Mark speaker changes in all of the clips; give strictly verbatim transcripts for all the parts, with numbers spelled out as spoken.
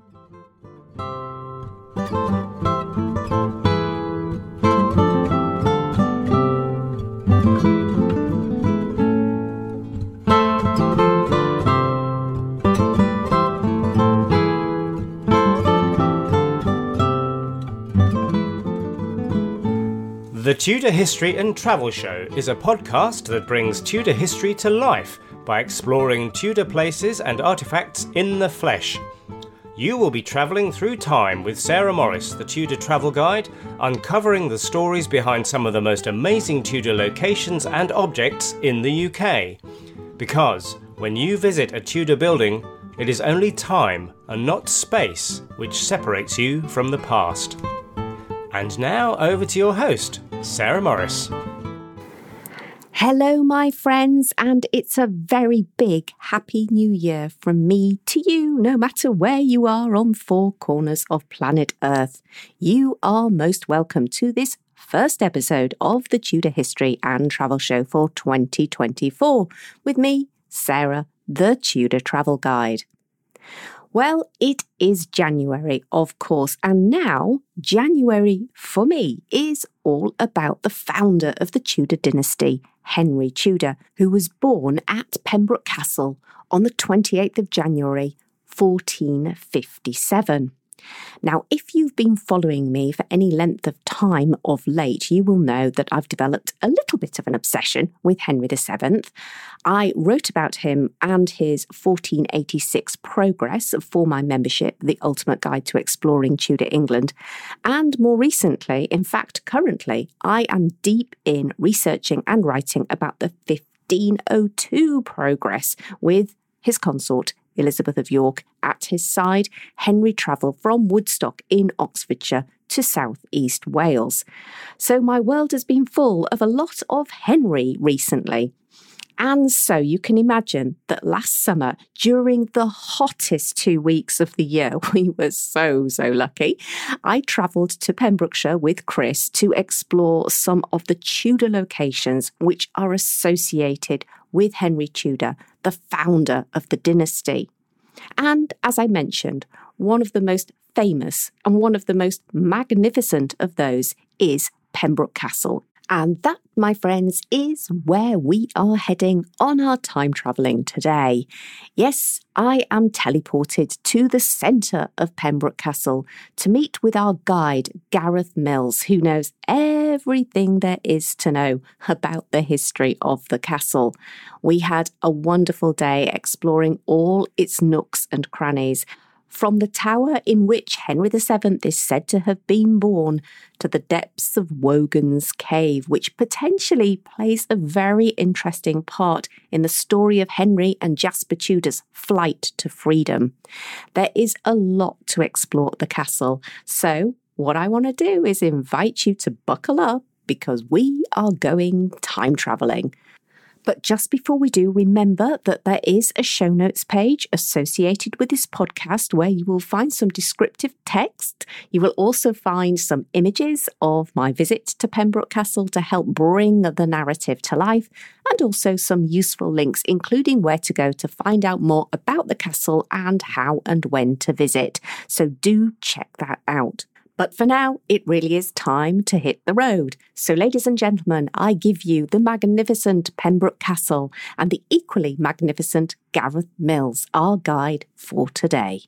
Speaker 1: The Tudor History and Travel Show is a podcast that brings Tudor history to life by exploring Tudor places and artefacts in the flesh. You will be travelling through time with Sarah Morris, the Tudor travel guide, uncovering the stories behind some of the most amazing Tudor locations and objects in the U K. Because when you visit a Tudor building, it is only time and not space which separates you from the past. And now over to your host, Sarah Morris.
Speaker 2: Hello, my friends, and it's a very big Happy New Year from me to you, no matter where you are on four corners of planet Earth. You are most welcome to this first episode of the Tudor History and Travel Show for twenty twenty-four with me, Sarah, the Tudor Travel Guide. Well, it is January, of course, and now January for me is all about the founder of the Tudor dynasty, Henry Tudor, who was born at Pembroke Castle on the twenty-eighth of January, fourteen fifty-seven. Now, if you've been following me for any length of time of late, you will know that I've developed a little bit of an obsession with Henry the seventh. I wrote about him and his fourteen eighty-six progress for my membership, The Ultimate Guide to Exploring Tudor England. And more recently, in fact, currently, I am deep in researching and writing about the fifteen oh two progress with his consort, Elizabeth of York, at his side. Henry travelled from Woodstock in Oxfordshire to South East Wales. So my world has been full of a lot of Henry recently. And so you can imagine that last summer, during the hottest two weeks of the year, we were so, so lucky, I travelled to Pembrokeshire with Chris to explore some of the Tudor locations which are associated with Henry Tudor, the founder of the dynasty. And as I mentioned, one of the most famous and one of the most magnificent of those is Pembroke Castle. And that, my friends, is where we are heading on our time travelling today. Yes, I am teleported to the centre of Pembroke Castle to meet with our guide, Gareth Mills, who knows everything there is to know about the history of the castle. We had a wonderful day exploring all its nooks and crannies, from the tower in which Henry the seventh is said to have been born to the depths of Wogan's Cave, which potentially plays a very interesting part in the story of Henry and Jasper Tudor's flight to freedom. There is a lot to explore at the castle, so what I want to do is invite you to buckle up because we are going time travelling. But just before we do, remember that there is a show notes page associated with this podcast where you will find some descriptive text. You will also find some images of my visit to Pembroke Castle to help bring the narrative to life, and also some useful links, including where to go to find out more about the castle and how and when to visit. So do check that out. But for now, it really is time to hit the road. So ladies and gentlemen, I give you the magnificent Pembroke Castle and the equally magnificent Gareth Mills, our guide for today.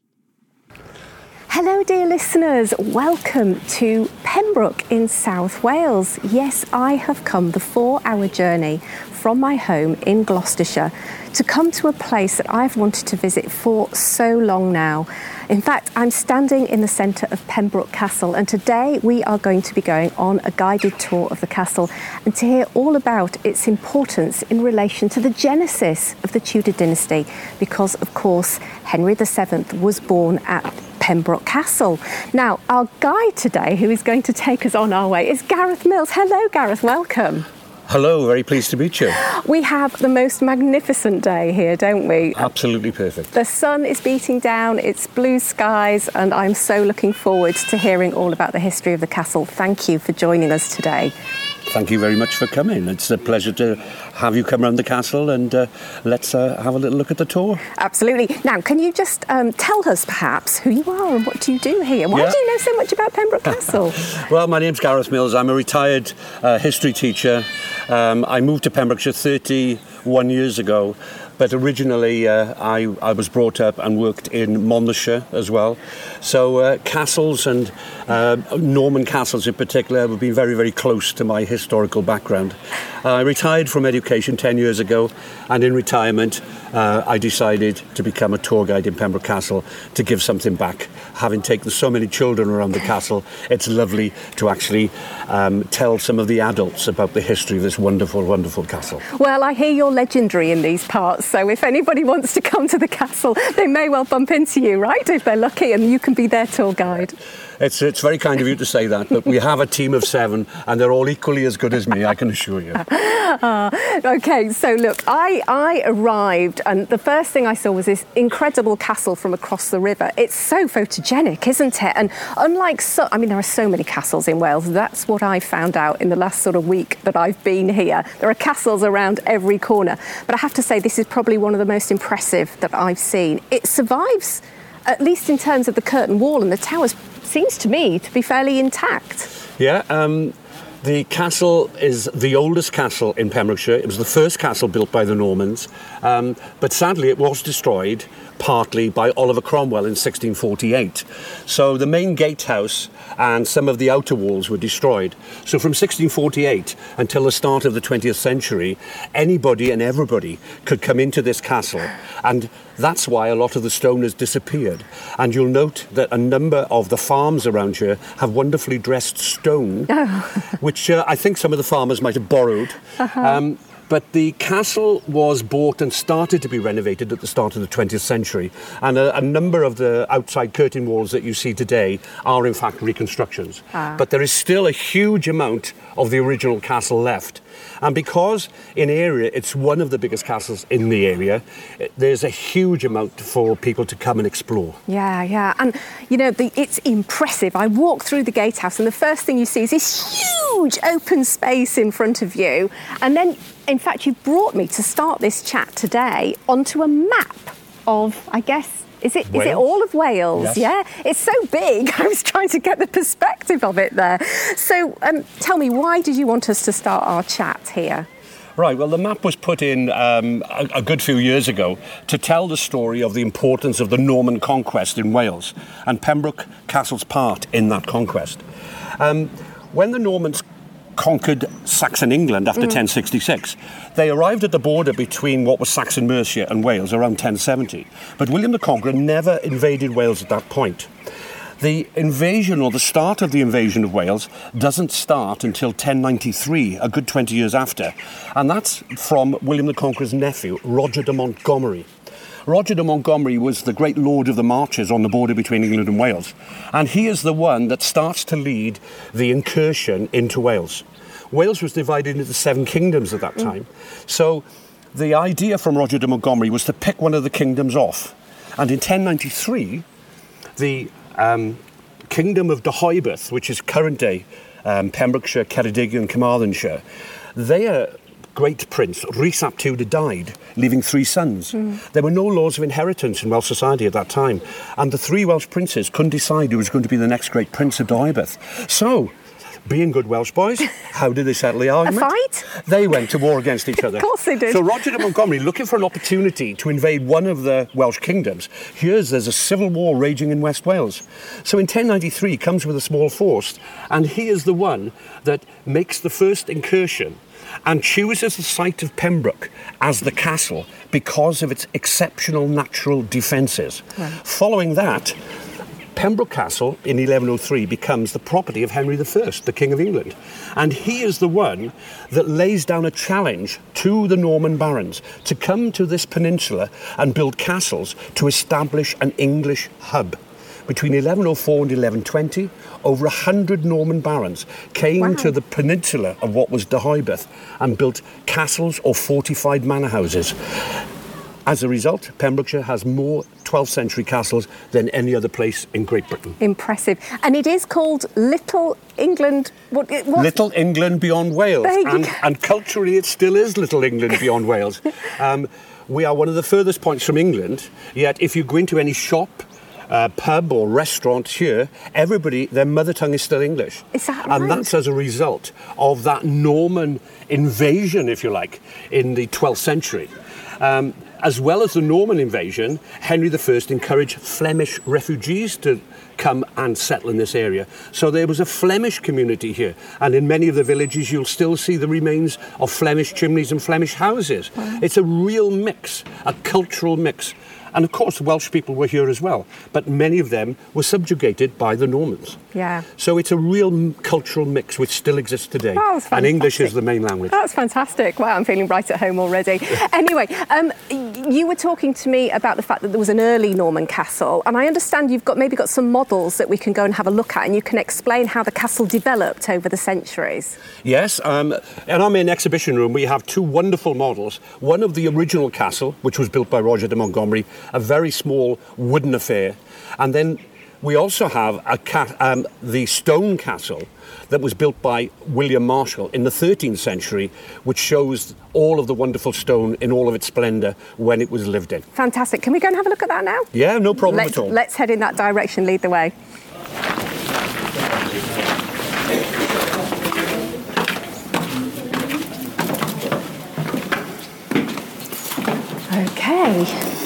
Speaker 2: Hello, dear listeners. Welcome to Pembroke in South Wales. Yes, I have come the four-hour journey from my home in Gloucestershire to come to a place that I've wanted to visit for so long now. In fact, I'm standing in the centre of Pembroke Castle, and today we are going to be going on a guided tour of the castle and to hear all about its importance in relation to the genesis of the Tudor dynasty, because, of course, Henry the seventh was born at Pembroke Castle. Now, our guide today, who is going to take us on our way, is Gareth Mills. Hello, Gareth, welcome.
Speaker 3: Hello, very pleased to meet you.
Speaker 2: We have the most magnificent day here, don't we?
Speaker 3: Absolutely perfect.
Speaker 2: The sun is beating down, it's blue skies, and I'm so looking forward to hearing all about the history of the castle. Thank you for joining us today.
Speaker 3: Thank you very much for coming. It's a pleasure to have you come around the castle, and uh, let's uh, have a little look at the tour.
Speaker 2: Absolutely. Now, can you just um, tell us perhaps who you are and what do you do here? Why
Speaker 3: Yeah.
Speaker 2: do you know so much about Pembroke Castle?
Speaker 3: Well, my name's Gareth Mills. I'm a retired uh, history teacher. Um, I moved to Pembrokeshire thirty-one years ago, but originally uh, I, I was brought up and worked in Monmouthshire as well. So uh, castles and uh, Norman castles in particular have been very, very close to my historical background. Uh, I retired from education ten years ago, and in retirement uh, I decided to become a tour guide in Pembroke Castle to give something back. Having taken so many children around the castle, it's lovely to actually um, tell some of the adults about the history of this wonderful, wonderful castle.
Speaker 2: Well, I hear you're legendary in these parts, so if anybody wants to come to the castle, they may well bump into you, right, if they're lucky, and you can be their tour guide.
Speaker 3: It's, it's very kind of you to say that, but we have a team of seven, and they're all equally as good as me, I can assure you.
Speaker 2: Uh, OK, so look, I, I arrived, and the first thing I saw was this incredible castle from across the river. It's so photogenic, isn't it? And unlike, so, I mean, there are so many castles in Wales. That's what I found out in the last sort of week that I've been here. There are castles around every corner. But I have to say, this is probably one of the most impressive that I've seen. It survives, at least in terms of the curtain wall, and the towers seems to me to be fairly intact.
Speaker 3: Yeah, um, the castle is the oldest castle in Pembrokeshire. It was the first castle built by the Normans, um, but sadly it was destroyed partly by Oliver Cromwell in sixteen forty-eight. So the main gatehouse and some of the outer walls were destroyed. So from sixteen forty-eight until the start of the twentieth century, anybody and everybody could come into this castle, and that's why a lot of the stone has disappeared. And you'll note that a number of the farms around here have wonderfully dressed stone, which uh, I think some of the farmers might have borrowed. Uh-huh. Um, But the castle was bought and started to be renovated at the start of the twentieth century. And a, a number of the outside curtain walls that you see today are in fact reconstructions. Ah. But there is still a huge amount of the original castle left. And because in area it's one of the biggest castles in the area, there's a huge amount for people to come and explore.
Speaker 2: Yeah, yeah. And, you know, the, it's impressive. I walk through the gatehouse and the first thing you see is this huge open space in front of you. And then, in fact, you've brought me to start this chat today onto a map of, I guess, Is it, is it all of Wales?
Speaker 3: Yes.
Speaker 2: Yeah? It's so big. I was trying to get the perspective of it there. So um, tell me, why did you want us to start our chat here?
Speaker 3: Right, well, the map was put in um, a, a good few years ago to tell the story of the importance of the Norman conquest in Wales and Pembroke Castle's part in that conquest. Um, when the Normans conquered Saxon England after mm. ten sixty-six. They arrived at the border between what was Saxon Mercia and Wales around ten seventy. But William the Conqueror never invaded Wales at that point. The invasion, or the start of the invasion of Wales, doesn't start until ten ninety-three, a good twenty years after. And that's from William the Conqueror's nephew, Roger de Montgomery. Roger de Montgomery was the great lord of the marches on the border between England and Wales. And he is the one that starts to lead the incursion into Wales. Wales was divided into seven kingdoms at that time. Mm. So the idea from Roger de Montgomery was to pick one of the kingdoms off. And in ten ninety-three, the um, kingdom of Deheubarth, which is current-day um, Pembrokeshire, Ceredigion and Carmarthenshire, their great prince, Rhys ap Tudor, died, leaving three sons. Mm. There were no laws of inheritance in Welsh society at that time, and the three Welsh princes couldn't decide who was going to be the next great prince of Deheubarth. So, being good Welsh boys, how did they settle the argument?
Speaker 2: A fight?
Speaker 3: They went to war against each other.
Speaker 2: Of course they did.
Speaker 3: So Roger de Montgomery, looking for an opportunity to invade one of the Welsh kingdoms, hears there's a civil war raging in West Wales. So in ten ninety-three, he comes with a small force, and he is the one that makes the first incursion and chooses the site of Pembroke as the castle because of its exceptional natural defences. Right. Following that, Pembroke Castle in eleven oh three becomes the property of Henry the First, the King of England. And he is the one that lays down a challenge to the Norman barons to come to this peninsula and build castles to establish an English hub. Between eleven oh four and eleven twenty, over one hundred Norman barons came wow. to the peninsula of what was Deheubarth and built castles or fortified manor houses. As a result, Pembrokeshire has more twelfth century castles than any other place in Great Britain.
Speaker 2: Impressive. And it is called Little England... What, what?
Speaker 3: Little England beyond Wales.
Speaker 2: There you
Speaker 3: And,
Speaker 2: go.
Speaker 3: and culturally, it still is Little England beyond Wales. Um, we are one of the furthest points from England, yet if you go into any shop, uh, pub or restaurant here, everybody, their mother tongue is still English.
Speaker 2: Is that
Speaker 3: And
Speaker 2: right?
Speaker 3: that's as a result of that Norman invasion, if you like, in the twelfth century. Um, As well as the Norman invasion, Henry the First encouraged Flemish refugees to come and settle in this area. So there was a Flemish community here, and in many of the villages you'll still see the remains of Flemish chimneys and Flemish houses. Wow. It's a real mix, a cultural mix. And of course Welsh people were here as well, but many of them were subjugated by the Normans.
Speaker 2: Yeah.
Speaker 3: So it's a real m- cultural mix which still exists today.
Speaker 2: Oh, that's
Speaker 3: and English
Speaker 2: fantastic.
Speaker 3: is the main language.
Speaker 2: That's fantastic. Wow, I'm feeling right at home already. Anyway, um, you were talking to me about the fact that there was an early Norman castle, and I understand you've got maybe got some models that we can go and have a look at, and you can explain how the castle developed over the centuries.
Speaker 3: Yes, um, in our main exhibition room we have two wonderful models. One of the original castle, which was built by Roger de Montgomery, a very small wooden affair, and then we also have a ca- um, the stone castle that was built by William Marshall in the thirteenth century, which shows all of the wonderful stone in all of its splendour when it was lived in.
Speaker 2: Fantastic. Can we go and have a look at that now?
Speaker 3: Yeah, no problem
Speaker 2: let's,
Speaker 3: at all.
Speaker 2: Let's head in that direction, lead the way. Okay.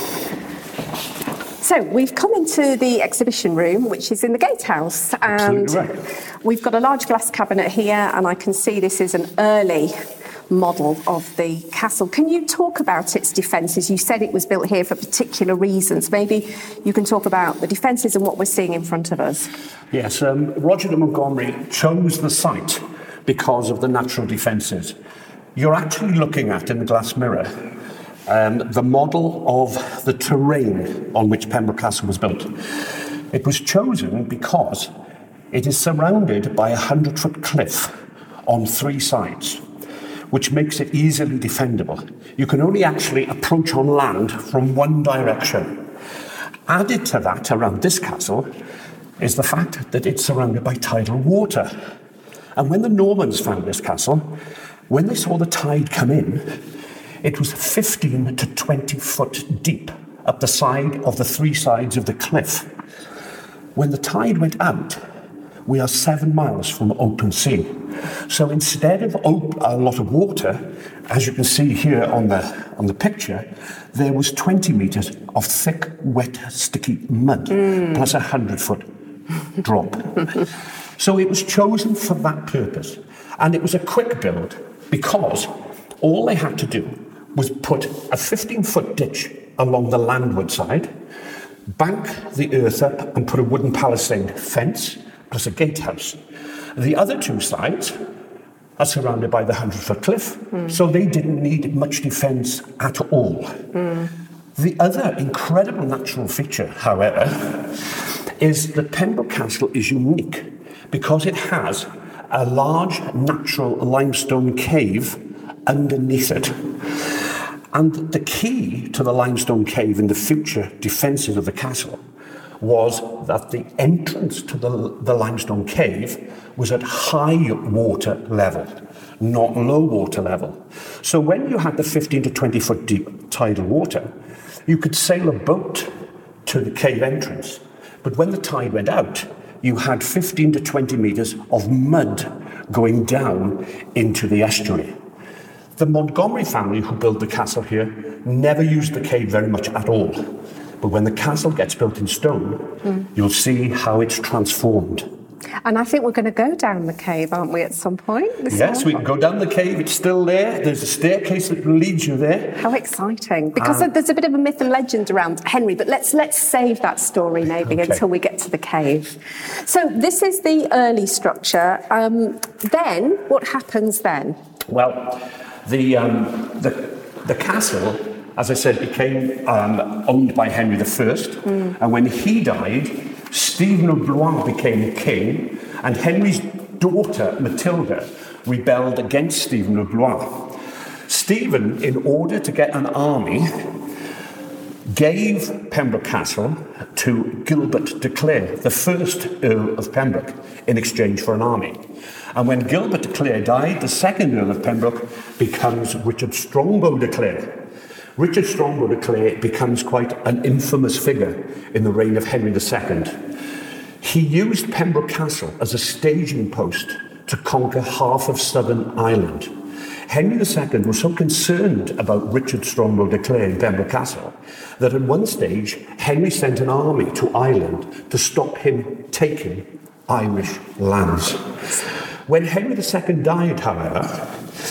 Speaker 2: So we've come into the exhibition room, which is in the gatehouse, and
Speaker 3: Absolutely right.
Speaker 2: We've got a large glass cabinet here, and I can see this is an early model of the castle. Can you talk about its defences? You said it was built here for particular reasons. Maybe you can talk about the defences and what we're seeing in front of us.
Speaker 3: Yes, um, Roger de Montgomery chose the site because of the natural defences. You're actually looking at, in the glass mirror, um, the model of the terrain on which Pembroke Castle was built. It was chosen because it is surrounded by a hundred-foot cliff on three sides, which makes it easily defendable. You can only actually approach on land from one direction. Added to that, around this castle, is the fact that it's surrounded by tidal water. And when the Normans found this castle, when they saw the tide come in, it was fifteen to twenty foot deep up the side of the three sides of the cliff. When the tide went out, we are seven miles from open sea. So instead of op- a lot of water, as you can see here on the, on the picture, there was twenty metres of thick, wet, sticky mud, mm. plus a hundred-foot drop. So it was chosen for that purpose. And it was a quick build because all they had to do was put a fifteen-foot ditch along the landward side, bank the earth up and put a wooden palisade fence, plus a gatehouse. The other two sides are surrounded by the hundred-foot cliff, mm. so they didn't need much defence at all. Mm. The other incredible natural feature, however, is that Pembroke Castle is unique because it has a large natural limestone cave underneath it. And the key to the limestone cave in the future defences of the castle was that the entrance to the, the limestone cave was at high water level, not low water level. So when you had the fifteen to twenty foot deep tidal water, you could sail a boat to the cave entrance. But when the tide went out, you had fifteen to twenty metres of mud going down into the estuary. The Montgomery family who built the castle here never used the cave very much at all. But when the castle gets built in stone, mm. you'll see how it's transformed.
Speaker 2: And I think we're going to go down the cave, aren't we, at some point?
Speaker 3: Yes, we can go down the cave. It's still there. There's a staircase that leads you there.
Speaker 2: How exciting. Because
Speaker 3: Um,
Speaker 2: there's a bit of a myth and legend around Henry, but let's let's save that story maybe
Speaker 3: Okay.
Speaker 2: until we get to the cave. So this is the early structure. Um, then, what happens then?
Speaker 3: Well, the, um, the, the castle, as I said, became um, owned by Henry the First. Mm. And when he died, Stephen of Blois became king, and Henry's daughter, Matilda, rebelled against Stephen of Blois. Stephen, in order to get an army, gave Pembroke Castle to Gilbert de Clare, the first Earl of Pembroke, in exchange for an army. And when Gilbert de Clare died, the second Earl of Pembroke becomes Richard Strongbow de Clare. Richard Strongbow de Clare becomes quite an infamous figure in the reign of Henry the Second. He used Pembroke Castle as a staging post to conquer half of southern Ireland. Henry the Second was so concerned about Richard Strongbow de Clare in Pembroke Castle that at one stage Henry sent an army to Ireland to stop him taking Irish lands. When Henry the Second died, however,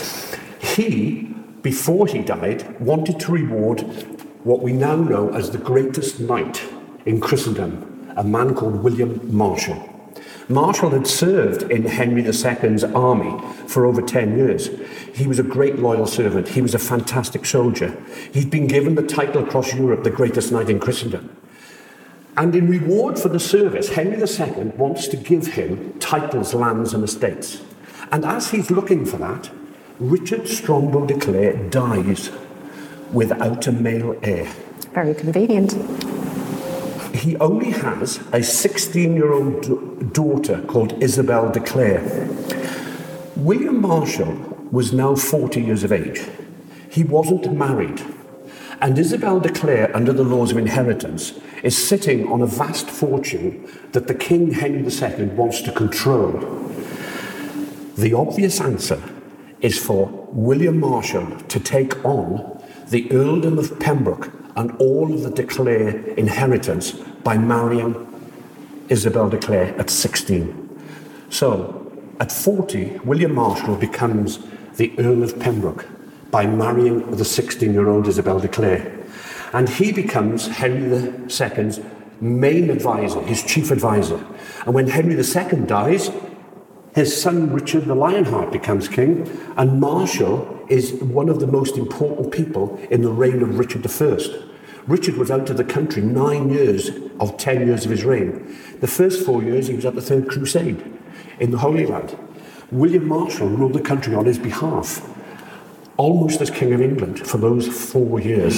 Speaker 3: he, before he died, wanted to reward what we now know as the greatest knight in Christendom, a man called William Marshal. Marshal had served in Henry the Second's army for over ten years. He was a great loyal servant. He was a fantastic soldier. He'd been given the title across Europe, the greatest knight in Christendom. And in reward for the service, Henry the Second wants to give him titles, lands and estates. And as he's looking for that, Richard Strongbow de Clare dies without a male heir.
Speaker 2: Very convenient.
Speaker 3: He only has a sixteen-year-old d- daughter called Isabel de Clare. William Marshal was now forty years of age. He wasn't married. And Isabel de Clare, under the laws of inheritance, is sitting on a vast fortune that the King Henry the Second wants to control. The obvious answer is for William Marshal to take on the Earldom of Pembroke and all of the de Clare inheritance by marrying Isabel de Clare at sixteen. So, at forty, William Marshal becomes the Earl of Pembroke by marrying the sixteen-year-old Isabel de Clare. And he becomes Henry the Second's main advisor, his chief advisor. And when Henry the Second dies, his son Richard the Lionheart becomes king, and Marshal is one of the most important people in the reign of Richard the First. Richard was out of the country nine years of ten years of his reign. The first four years he was at the Third Crusade in the Holy Land. William Marshal ruled the country on his behalf, almost as King of England for those four years.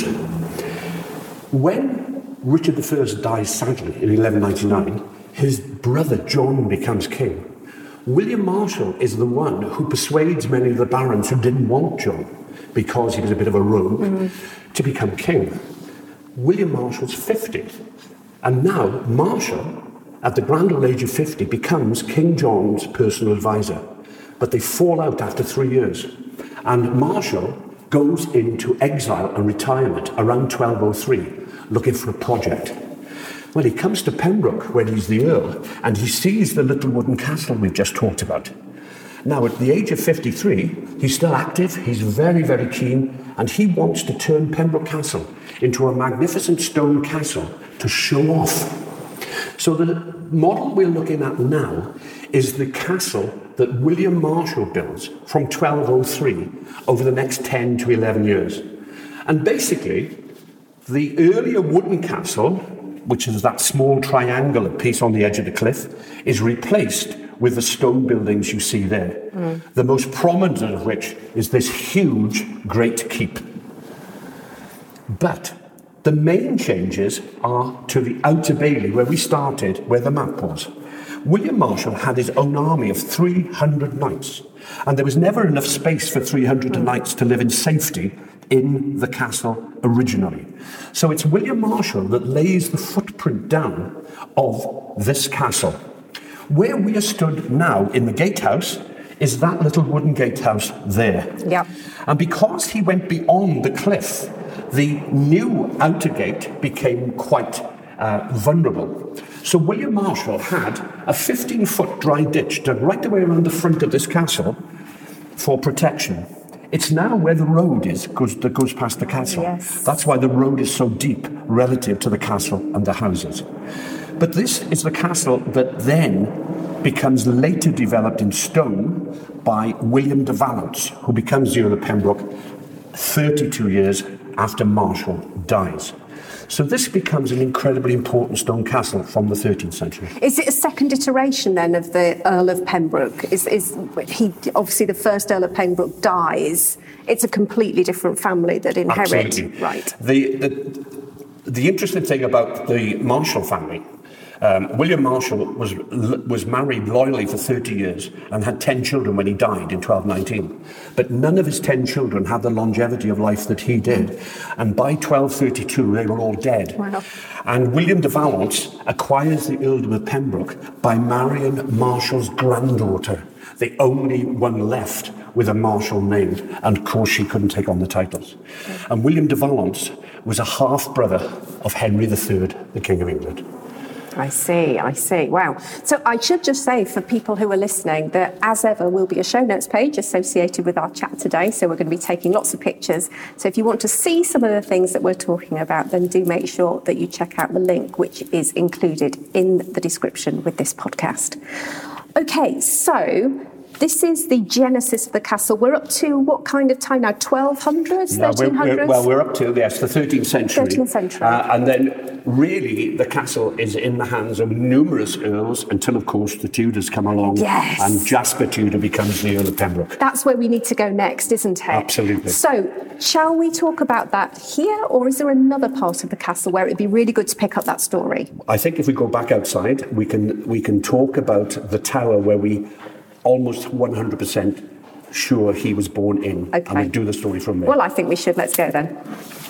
Speaker 3: When Richard the First dies sadly in eleven ninety-nine, his brother John becomes king. William Marshal is the one who persuades many of the barons who didn't want John, because he was a bit of a rogue, mm-hmm. to become king. William Marshall's fifty, and now Marshal, at the grand old age of fifty, becomes King John's personal advisor. But they fall out after three years, and Marshal goes into exile and retirement around twelve oh three, looking for a project. Well, he comes to Pembroke, where he's the Earl, and he sees the little wooden castle we've just talked about. Now, at the age of fifty-three, he's still active, he's very, very keen, and he wants to turn Pembroke Castle into a magnificent stone castle to show off. So the model we're looking at now is the castle that William Marshal builds from twelve oh three over the next ten to eleven years. And basically, the earlier wooden castle, which is that small triangular piece on the edge of the cliff, is replaced with the stone buildings you see there. Mm. The most prominent of which is this huge Great Keep. But the main changes are to the Outer Bailey, where we started, where the map was. William Marshal had his own army of three hundred knights, and there was never enough space for three hundred mm. knights to live in safety in the castle originally. So it's William Marshal that lays the footprint down of this castle. Where we are stood now in the gatehouse is that little wooden gatehouse there.
Speaker 2: Yeah.
Speaker 3: And because he went beyond the cliff, the new outer gate became quite uh, vulnerable. So William Marshal had a fifteen-foot dry ditch dug right the way around the front of this castle for protection. It's now where the road is goes, that goes past the castle.
Speaker 2: Yes.
Speaker 3: That's why the road is so deep relative to the castle and the houses. But this is the castle that then becomes later developed in stone by William de Valence, who becomes the Earl of Pembroke thirty-two years after Marshal dies. So this becomes an incredibly important stone castle from the thirteenth century.
Speaker 2: Is it a second iteration then of the Earl of Pembroke? Is, is he obviously the first Earl of Pembroke dies? It's a completely different family that inherit.
Speaker 3: Absolutely.
Speaker 2: Right.
Speaker 3: The, the, The interesting thing about the Marshall family, um, William Marshall was was married loyally for thirty years and had ten children when he died in twelve nineteen. But none of his ten children had the longevity of life that he did. And by twelve thirty-two, they were all dead.
Speaker 2: Wow.
Speaker 3: And William de Valence acquires the earldom of Pembroke by marrying Marshall's granddaughter, the only one left with a Marshall name, and of course she couldn't take on the titles. And William de Valence was a half-brother of Henry the Third, the King of England.
Speaker 2: I see, I see. Wow. So I should just say for people who are listening that, as ever, will be a show notes page associated with our chat today. So we're going to be taking lots of pictures. So if you want to see some of the things that we're talking about, then do make sure that you check out the link, which is included in the description with this podcast. Okay, so this is the genesis of the castle. We're up to what kind of time now? twelve hundreds,
Speaker 3: no,
Speaker 2: thirteen hundreds?
Speaker 3: We're, we're, well, we're up to, yes, the thirteenth century.
Speaker 2: thirteenth century.
Speaker 3: Uh, and then, really, the castle is in the hands of numerous earls until, of course, the Tudors come along.
Speaker 2: Yes.
Speaker 3: And Jasper Tudor becomes the Earl of Pembroke.
Speaker 2: That's where we need to go next, isn't it?
Speaker 3: Absolutely.
Speaker 2: So, shall we talk about that here, or is there another part of the castle where it'd be really good to pick up that story?
Speaker 3: I think if we go back outside, we can we can talk about the tower where we almost one hundred percent sure he was born in.
Speaker 2: Okay.
Speaker 3: And we do the story from there.
Speaker 2: Well, I think we should. Let's go then.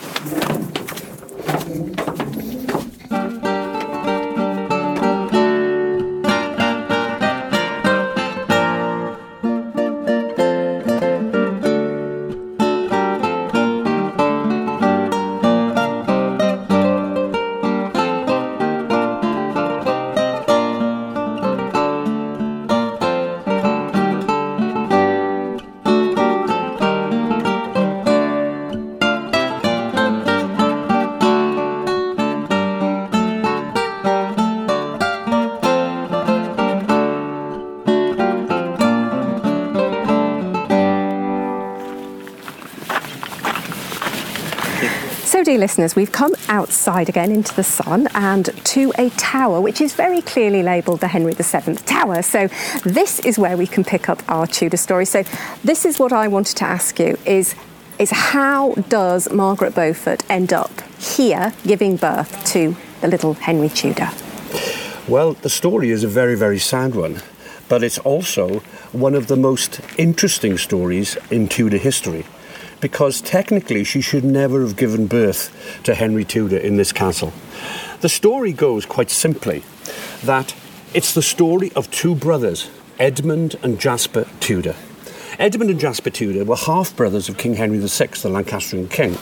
Speaker 2: So, dear listeners, we've come outside again into the sun and to a tower which is very clearly labelled the Henry the Seventh Tower. So this is where we can pick up our Tudor story. So this is what I wanted to ask you is, is how does Margaret Beaufort end up here giving birth to the little Henry Tudor?
Speaker 3: Well, the story is a very, very sad one, but it's also one of the most interesting stories in Tudor history, because technically she should never have given birth to Henry Tudor in this castle. The story goes quite simply that it's the story of two brothers, Edmund and Jasper Tudor. Edmund and Jasper Tudor were half-brothers of King Henry the Sixth, the Lancastrian king.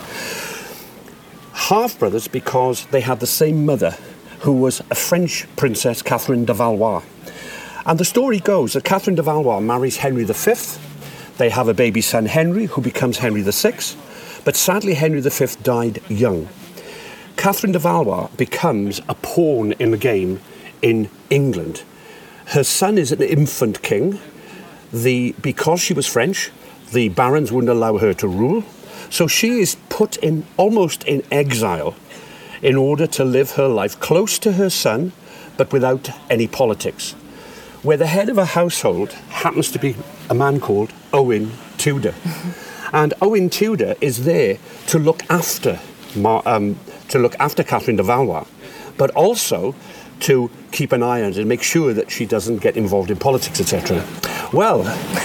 Speaker 3: Half-brothers because they had the same mother, who was a French princess, Catherine de Valois. And the story goes that Catherine de Valois marries Henry the Fifth. They have a baby son, Henry, who becomes Henry the Sixth. But sadly, Henry the Fifth died young. Catherine de Valois becomes a pawn in the game in England. Her son is an infant king. The, because she was French, the barons wouldn't allow her to rule. So she is put in almost in exile in order to live her life close to her son, but without any politics. Where the head of a household happens to be a man called Owen Tudor. Mm-hmm. And Owen Tudor is there to look after um, to look after Catherine de Valois, but also to keep an eye on it and make sure that she doesn't get involved in politics, et cetera. Well,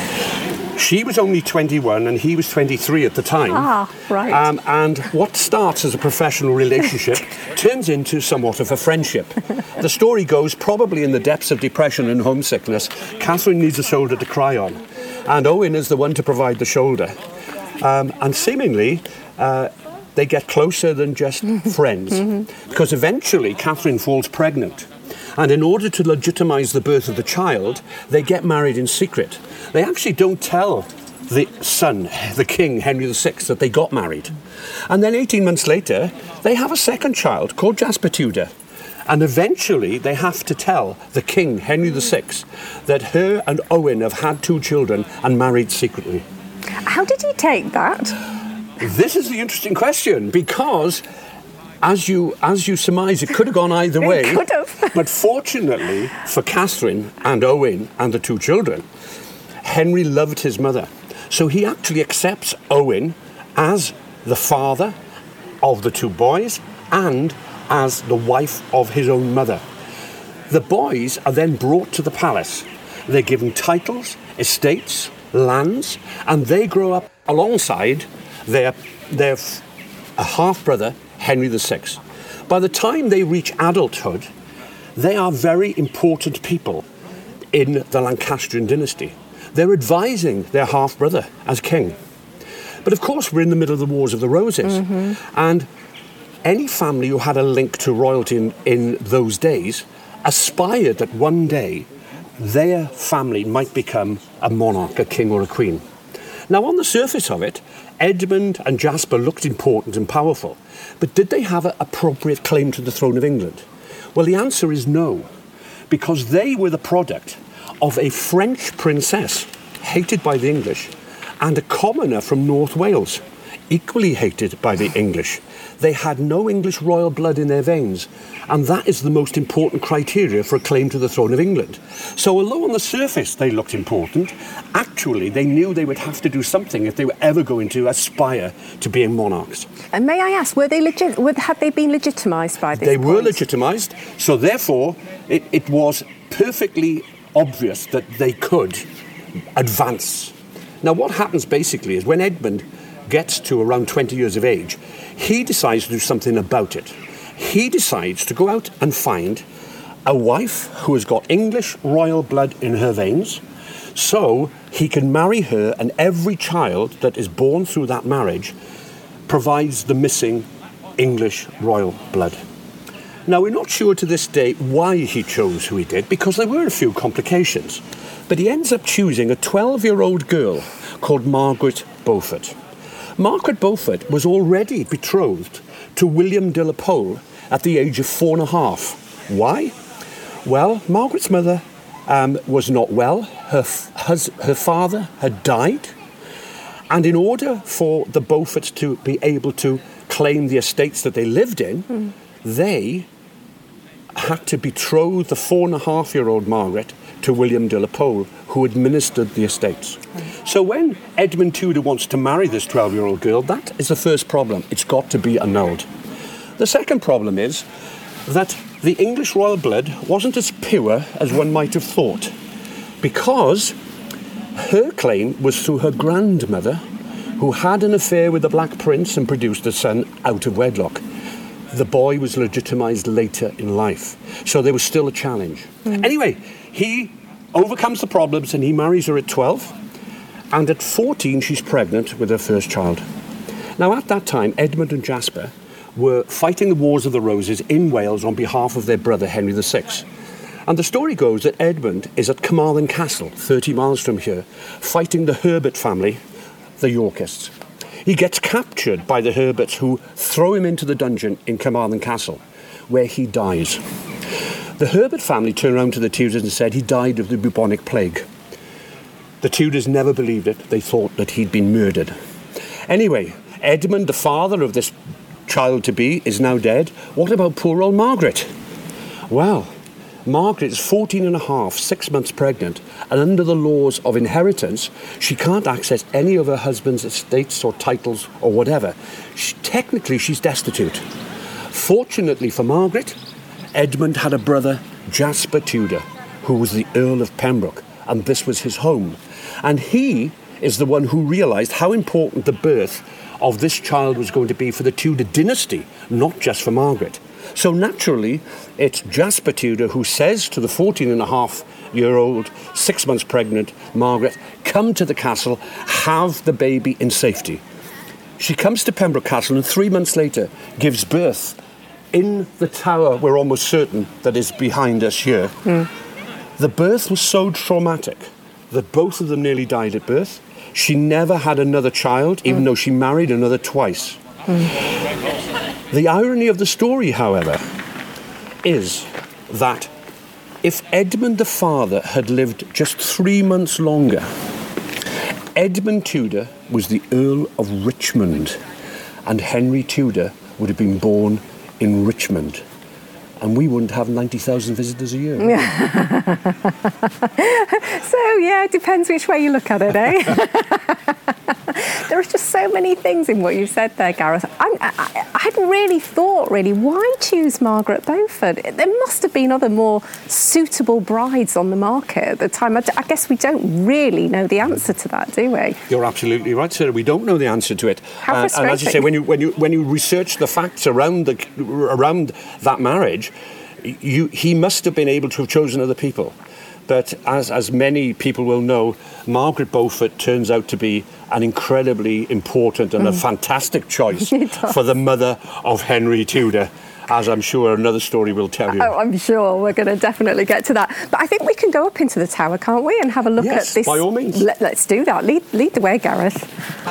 Speaker 3: she was only twenty-one and he was twenty-three at the time.
Speaker 2: Ah, right.
Speaker 3: Um, and what starts as a professional relationship turns into somewhat of a friendship. The story goes, probably in the depths of depression and homesickness, Catherine needs a shoulder to cry on. And Owen is the one to provide the shoulder. Um, and seemingly, uh, they get closer than just friends. Mm-hmm. Because eventually, Catherine falls pregnant. And in order to legitimise the birth of the child, they get married in secret. They actually don't tell the son, the king, Henry the Sixth, that they got married. And then eighteen months later, they have a second child called Jasper Tudor. And eventually, they have to tell the king, Henry the Sixth, that her and Owen have had two children and married secretly.
Speaker 2: How did he take that?
Speaker 3: This is the interesting question, because As you as you surmise, it could have gone either way.
Speaker 2: It could have.
Speaker 3: But fortunately for Catherine and Owen and the two children, Henry loved his mother. So he actually accepts Owen as the father of the two boys and as the wife of his own mother. The boys are then brought to the palace. They're given titles, estates, lands, and they grow up alongside their, their a half-brother, Henry the Sixth. By the time they reach adulthood, they are very important people in the Lancastrian dynasty. They're advising their half-brother as king. But of course, we're in the middle of the Wars of the Roses. Mm-hmm. And any family who had a link to royalty in, in those days aspired that one day their family might become a monarch, a king or a queen. Now, on the surface of it, Edmund and Jasper looked important and powerful, but did they have an appropriate claim to the throne of England? Well, the answer is no, because they were the product of a French princess, hated by the English, and a commoner from North Wales, equally hated by the English. They had no English royal blood in their veins, and that is the most important criteria for a claim to the throne of England. So although on the surface they looked important, actually they knew they would have to do something if they were ever going to aspire to being monarchs.
Speaker 2: And may I ask, were they legit? Were, had they been legitimised by this
Speaker 3: They
Speaker 2: point?
Speaker 3: were legitimised, so therefore it, it was perfectly obvious that they could advance. Now what happens basically is when Edmund gets to around twenty years of age, he decides to do something about it. He decides to go out and find a wife who has got English royal blood in her veins, so he can marry her, and every child that is born through that marriage provides the missing English royal blood. Now, we're not sure to this day why he chose who he did, because there were a few complications. But he ends up choosing a twelve-year-old girl called Margaret Beaufort. Margaret Beaufort was already betrothed to William de la Pole at the age of four and a half. Why? Well, Margaret's mother um, was not well. Her, f- hus- her father had died. And in order for the Beauforts to be able to claim the estates that they lived in, mm. they had to betroth the four and a half year old Margaret to William de la Pole, who administered the estates. Mm. So when Edmund Tudor wants to marry this twelve-year-old girl, that is the first problem. It's got to be annulled. The second problem is that the English royal blood wasn't as pure as one might have thought, because her claim was through her grandmother, who had an affair with the Black Prince and produced a son out of wedlock. The boy was legitimised later in life, so there was still a challenge. Mm. Anyway, he overcomes the problems and he marries her at twelve, and at fourteen she's pregnant with her first child. Now at that time, Edmund and Jasper were fighting the Wars of the Roses in Wales on behalf of their brother Henry the Sixth. And the story goes that Edmund is at Carmarthen Castle, thirty miles from here, fighting the Herbert family, the Yorkists. He gets captured by the Herberts, who throw him into the dungeon in Carmarthen Castle, where he dies. The Herbert family turned around to the Tudors and said he died of the bubonic plague. The Tudors never believed it. They thought that he'd been murdered. Anyway, Edmund, the father of this child-to-be, is now dead. What about poor old Margaret? Well, Margaret is fourteen and a half, six months pregnant, and under the laws of inheritance, she can't access any of her husband's estates or titles or whatever. She, technically, she's destitute. Fortunately for Margaret, Edmund had a brother, Jasper Tudor, who was the Earl of Pembroke, and this was his home. And he is the one who realised how important the birth of this child was going to be for the Tudor dynasty, not just for Margaret. So naturally, it's Jasper Tudor who says to the fourteen and a half year old, six months pregnant Margaret, come to the castle, have the baby in safety. She comes to Pembroke Castle and three months later gives birth in the tower we're almost certain that is behind us here. Mm. The birth was so traumatic that both of them nearly died at birth. She never had another child, even mm. though she married another twice. Mm. The irony of the story, however, is that if Edmund the father had lived just three months longer, Edmund Tudor was the Earl of Richmond, and Henry Tudor would have been born in Richmond. And we wouldn't have ninety thousand visitors a year. So, yeah,
Speaker 2: it depends which way you look at it, eh? There are just so many things in what you said there, Gareth. I, I, I hadn't really thought, really, why choose Margaret Beaufort? There must have been other more suitable brides on the market at the time. I, I guess we don't really know the answer to that, do we?
Speaker 3: You're absolutely right, Sarah. We don't know the answer to it.
Speaker 2: How
Speaker 3: uh,
Speaker 2: frustrating.
Speaker 3: And as you say, when you when you when you research the facts around the around that marriage, you he must have been able to have chosen other people. But as, as many people will know, Margaret Beaufort turns out to be an incredibly important and mm. a fantastic choice for the mother of Henry Tudor, as I'm sure another story will tell you.
Speaker 2: Oh, I'm sure. We're going to definitely get to that. But I think we can go up into the tower, can't we, and have a look
Speaker 3: yes,
Speaker 2: at this?
Speaker 3: By all means.
Speaker 2: Let, let's do that. Lead, lead the way, Gareth.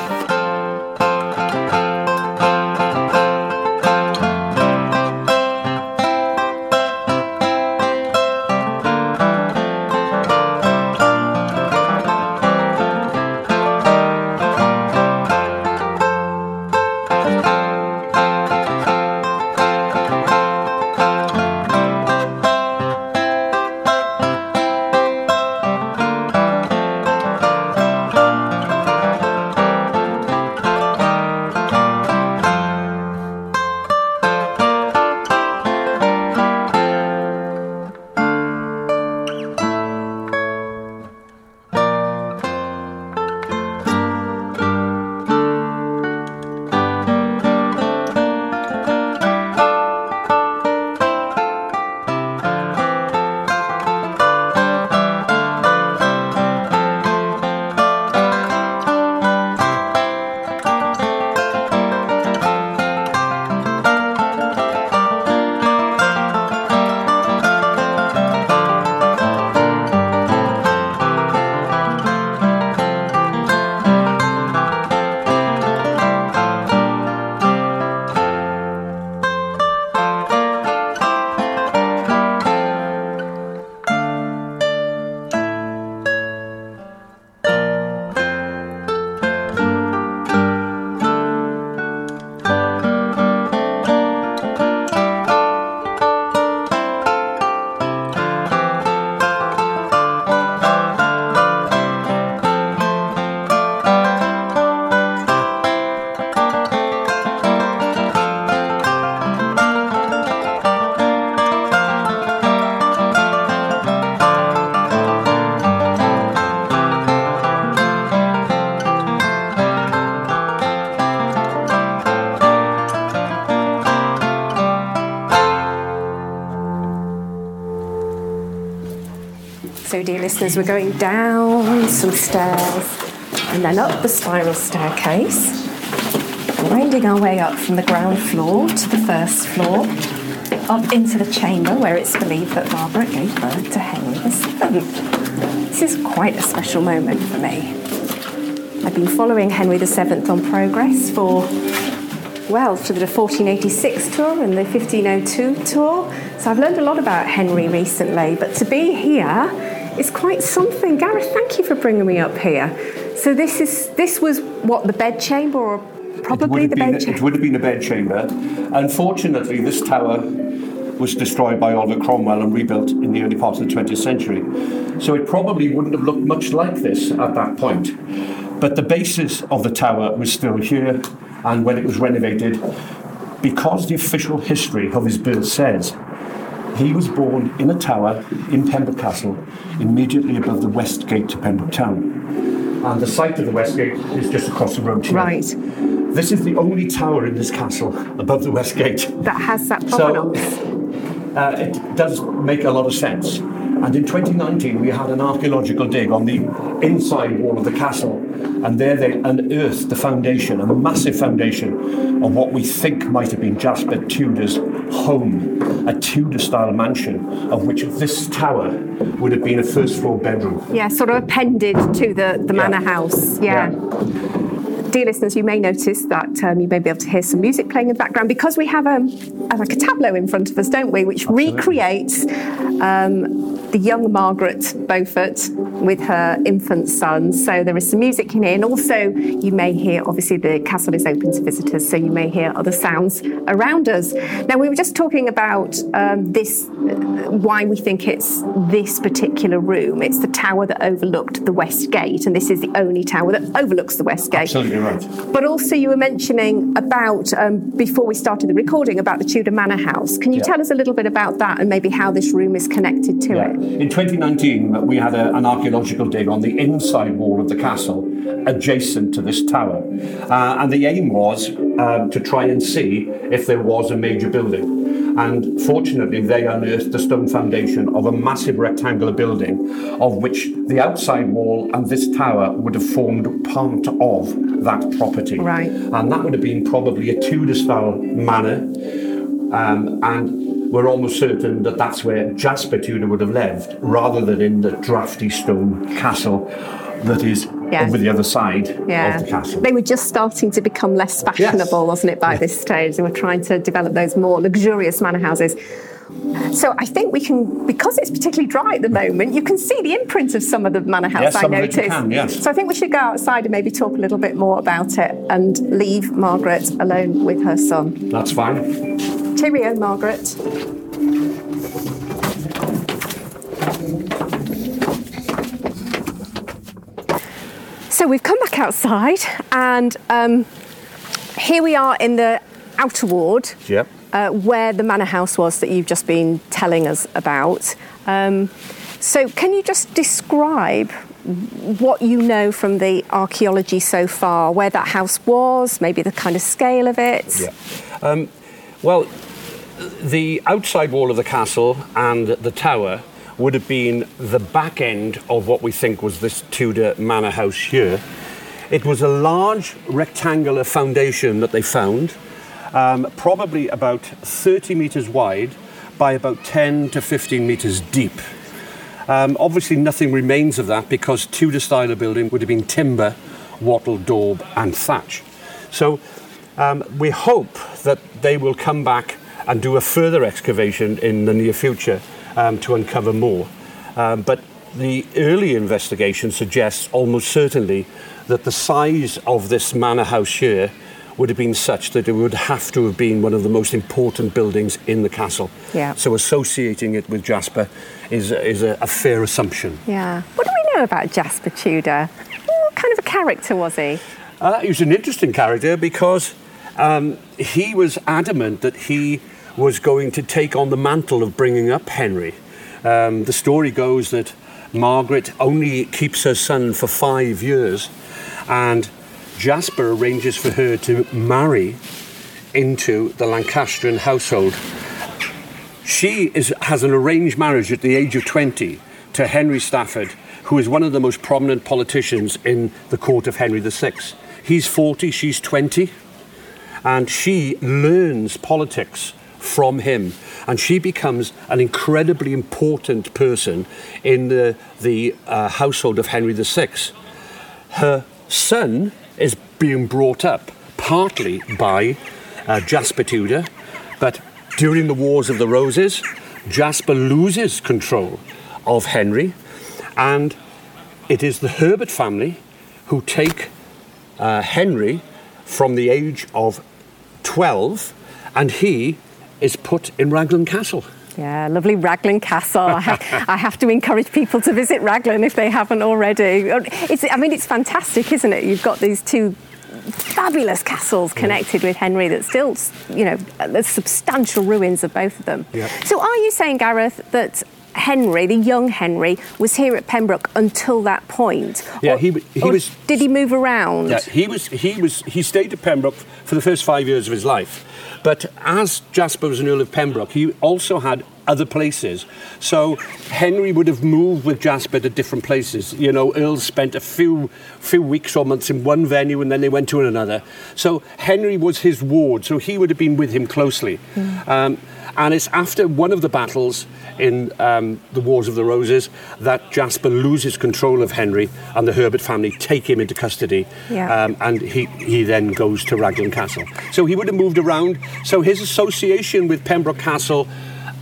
Speaker 2: So, dear listeners, we're going down some stairs and then up the spiral staircase, winding our way up from the ground floor to the first floor, up into the chamber where it's believed that Margaret gave birth to Henry the seventh. This is quite a special moment for me. I've been following Henry the seventh on Progress for, well, for the fourteen eighty-six tour and the fifteen oh two tour. So I've learned a lot about Henry recently, but to be here is quite something. Gareth, thank you for bringing me up here. So this is this was what, the bedchamber, or probably the bedchamber?
Speaker 3: It would have been a bedchamber. Unfortunately, this tower was destroyed by Oliver Cromwell and rebuilt in the early part of the twentieth century. So it probably wouldn't have looked much like this at that point. But the basis of the tower was still here, and when it was renovated, because the official history of his birth says he was born in a tower in Pembroke Castle, immediately above the west gate to Pembroke Town. And the site of the west gate is just across the road here.
Speaker 2: Right.
Speaker 3: This is the only tower in this castle above the west gate.
Speaker 2: That has that provenance.
Speaker 3: So, uh, it does make a lot of sense. And in twenty nineteen, we had an archaeological dig on the inside wall of the castle, and there they unearthed the foundation, a massive foundation of what we think might have been Jasper Tudor's home, a Tudor-style mansion, of which this tower would have been a first-floor bedroom.
Speaker 2: Yeah, sort of appended to the, the
Speaker 3: yeah.
Speaker 2: manor house. Yeah. yeah. Dear listeners, you may notice that um, you may be able to hear some music playing in the background because we have um, like a tableau in front of us, don't we, which
Speaker 3: Absolutely.
Speaker 2: recreates um, the young Margaret Beaufort with her infant son. So there is some music in here, and also you may hear, obviously the castle is open to visitors, so you may hear other sounds around us. Now, we were just talking about um, this, uh, why we think it's this particular room. It's the tower that overlooked the West Gate, and this is the only tower that overlooks the West Gate.
Speaker 3: Absolutely right.
Speaker 2: But also you were mentioning about, um, before we started the recording, about the Tudor Manor House. Can you
Speaker 3: Yeah.
Speaker 2: tell us a little bit about that and maybe how this room is connected to
Speaker 3: Yeah.
Speaker 2: it?
Speaker 3: In twenty nineteen, we had a, an archaeological dig on the inside wall of the castle, adjacent to this tower. Uh, and the aim was um, to try and see if there was a major building. And fortunately, they unearthed the stone foundation of a massive rectangular building, of which the outside wall and this tower would have formed part of that property.
Speaker 2: Right.
Speaker 3: And that would have been probably a Tudor-style manor. Um, and we're almost certain that that's where Jasper Tudor would have lived, rather than in the drafty stone castle that is
Speaker 2: Yeah.
Speaker 3: over the other side
Speaker 2: Yeah.
Speaker 3: of the castle.
Speaker 2: They were just starting to become less fashionable,
Speaker 3: Yes.
Speaker 2: wasn't it, by
Speaker 3: Yes.
Speaker 2: this stage? They were trying to develop those more luxurious manor houses. So I think we can, because it's particularly dry at the moment, you can see the imprint of some of the manor house,
Speaker 3: Yes,
Speaker 2: I
Speaker 3: some of it
Speaker 2: noticed.
Speaker 3: you can, yes.
Speaker 2: So I think we should go outside and maybe talk a little bit more about it and leave Margaret alone with her son.
Speaker 3: That's fine.
Speaker 2: Cheerio, Margaret. So we've come back outside, and um, here we are in the outer ward,
Speaker 3: Yep.
Speaker 2: uh, where the manor house was that you've just been telling us about. Um, so can you just describe what you know from the archaeology so far, where that house was, maybe the kind of scale of it?
Speaker 3: Yeah. Um, well, the outside wall of the castle and the tower would have been the back end of what we think was this Tudor manor house here. It was a large rectangular foundation that they found, um, probably about thirty metres wide by about ten to fifteen metres deep. Um, obviously nothing remains of that because Tudor style of building would have been timber, wattle, daub and thatch. So um, we hope that they will come back and do a further excavation in the near future um, to uncover more. Um, but the early investigation suggests almost certainly that the size of this manor house here would have been such that it would have to have been one of the most important buildings in the castle.
Speaker 2: Yeah.
Speaker 3: So associating it with Jasper is, is a, a fair assumption.
Speaker 2: Yeah. What do we know about Jasper Tudor? What kind of a character was he?
Speaker 3: Uh, he was an interesting character because um, he was adamant that he was going to take on the mantle of bringing up Henry. Um, the story goes that Margaret only keeps her son for five years and Jasper arranges for her to marry into the Lancastrian household. She is, has an arranged marriage at the age of twenty to Henry Stafford, who is one of the most prominent politicians in the court of Henry the Sixth. He's forty, she's twenty, and she learns politics from him, and she becomes an incredibly important person in the, the uh, household of Henry the Sixth. Her son is being brought up partly by uh, Jasper Tudor, but during the Wars of the Roses, Jasper loses control of Henry, and it is the Herbert family who take uh, Henry from the age of twelve, and he is put in Raglan Castle.
Speaker 2: Yeah, lovely Raglan Castle. I have, I have to encourage people to visit Raglan if they haven't already. It's, I mean, it's fantastic, isn't it? You've got these two fabulous castles connected with Henry that still, you know, there's substantial ruins of both of them.
Speaker 3: Yeah.
Speaker 2: So are you saying, Gareth, that Henry, the young Henry, was here at Pembroke until that point?
Speaker 3: Yeah,
Speaker 2: or,
Speaker 3: he, he
Speaker 2: or
Speaker 3: was...
Speaker 2: Did he move around?
Speaker 3: Yeah, he was. He was. He stayed at Pembroke for the first five years of his life, but as Jasper was an Earl of Pembroke, he also had other places. So Henry would have moved with Jasper to different places. You know, Earls spent a few few weeks or months in one venue, and then they went to another. So Henry was his ward, so he would have been with him closely. Mm. Um, and it's after one of the battles in um, the Wars of the Roses that Jasper loses control of Henry, and the Herbert family take him into custody.
Speaker 2: Yeah.
Speaker 3: Um, and he, he then goes to Raglan Castle. So he would have moved around. So his association with Pembroke Castle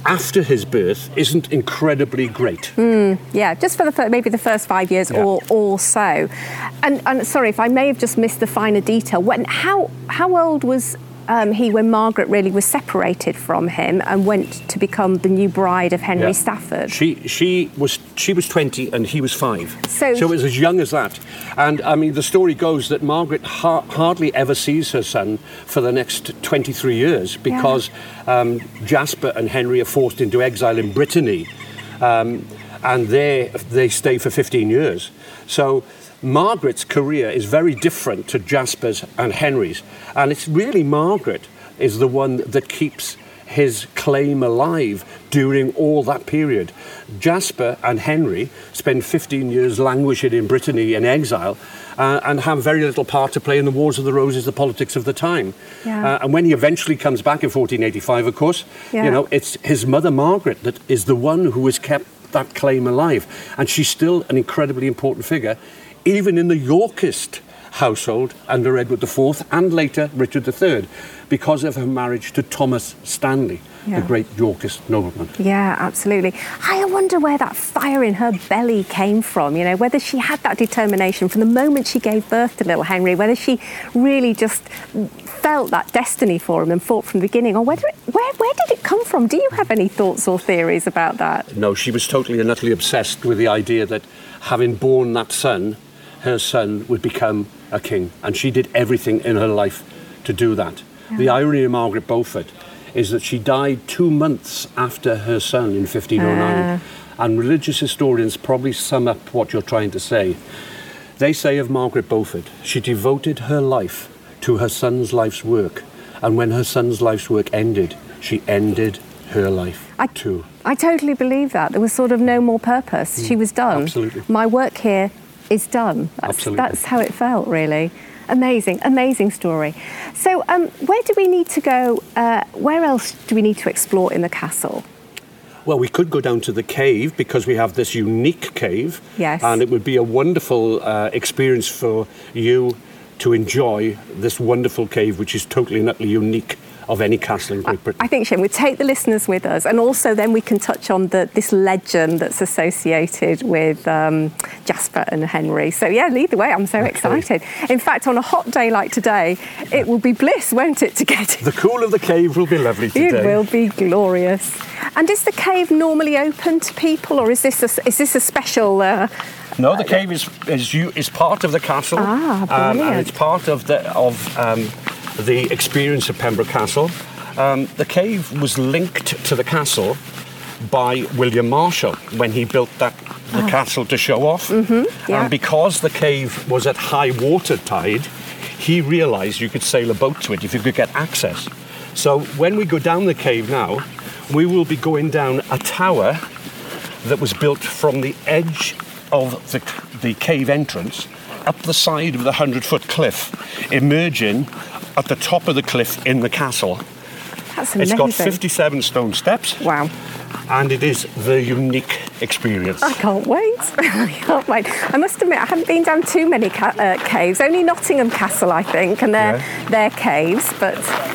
Speaker 3: after his birth isn't incredibly great.
Speaker 2: Mm, yeah, just for the fir- maybe the first five years yeah. or, or so. And, and sorry if I may have just missed the finer detail. When how how old was um, he when Margaret really was separated from him and went to become the new bride of Henry yeah. Stafford?
Speaker 3: She she was she was twenty and he was five.
Speaker 2: So,
Speaker 3: so it was as young as that. And I mean, the story goes that Margaret ha- hardly ever sees her son for the next twenty-three years because yeah. um, Jasper and Henry are forced into exile in Brittany, um, and there they stay for fifteen years. So Margaret's career is very different to Jasper's and Henry's, and it's really Margaret is the one that keeps his claim alive during all that period. Jasper and Henry spend fifteen years languishing in Brittany in exile uh, and have very little part to play in the Wars of the Roses, the politics of the time.
Speaker 2: Yeah.
Speaker 3: Uh, and when he eventually comes back in fourteen eighty-five, of course, yeah. you know, it's his mother Margaret that is the one who has kept that claim alive, and she's still an incredibly important figure, even in the Yorkist household under Edward the Fourth and later Richard the Third, because of her marriage to Thomas Stanley, yeah. the great Yorkist nobleman.
Speaker 2: Yeah, absolutely. I wonder where that fire in her belly came from, you know, whether she had that determination from the moment she gave birth to little Henry, whether she really just felt that destiny for him and fought from the beginning, or whether it, where, where did it come from? Do you have any thoughts or theories about that?
Speaker 3: No, she was totally and utterly obsessed with the idea that having born that son, her son would become a king, and she did everything in her life to do that. Yeah. The irony of Margaret Beaufort is that she died two months after her son in fifteen oh nine, uh. and religious historians probably sum up what you're trying to say. They say of Margaret Beaufort, she devoted her life to her son's life's work, and when her son's life's work ended, she ended her life
Speaker 2: I,
Speaker 3: too.
Speaker 2: I totally believe that. There was sort of no more purpose. Mm. She was done.
Speaker 3: Absolutely.
Speaker 2: My work here is done. That's,
Speaker 3: Absolutely.
Speaker 2: That's how it felt, really. Amazing, amazing story. So um, where do we need to go? Uh, where else do we need to explore in the castle?
Speaker 3: Well, we could go down to the cave because we have this unique cave.
Speaker 2: Yes.
Speaker 3: And it would be a wonderful uh, experience for you to enjoy this wonderful cave, which is totally and utterly unique of any castle in Great Britain.
Speaker 2: I think, Shane, we'll take the listeners with us, and also then we can touch on the, this legend that's associated with um, Jasper and Henry. So, yeah, lead the way. I'm so okay. excited. In fact, on a hot day like today, it will be bliss, won't it, to get...
Speaker 3: The cool of the cave will be lovely today.
Speaker 2: It will be glorious. And is the cave normally open to people, or is this a, is this a special... Uh,
Speaker 3: No, the cave is is, you, is part of the castle,
Speaker 2: ah,
Speaker 3: um, and it's part of the of um, the experience of Pembroke Castle. Um, the cave was linked to the castle by William Marshall when he built that the oh. castle to show off,
Speaker 2: mm-hmm, yeah.
Speaker 3: and because the cave was at high water tide, he realised you could sail a boat to it if you could get access. So when we go down the cave now, we will be going down a tower that was built from the edge of the, the cave entrance up the side of the hundred-foot cliff, emerging at the top of the cliff in the castle.
Speaker 2: That's amazing.
Speaker 3: It's got fifty-seven stone steps.
Speaker 2: Wow.
Speaker 3: And it is the unique experience.
Speaker 2: I can't wait. I can't wait. I must admit, I haven't been down too many ca- uh, caves, only Nottingham Castle, I think, and their,
Speaker 3: yeah.
Speaker 2: their caves, but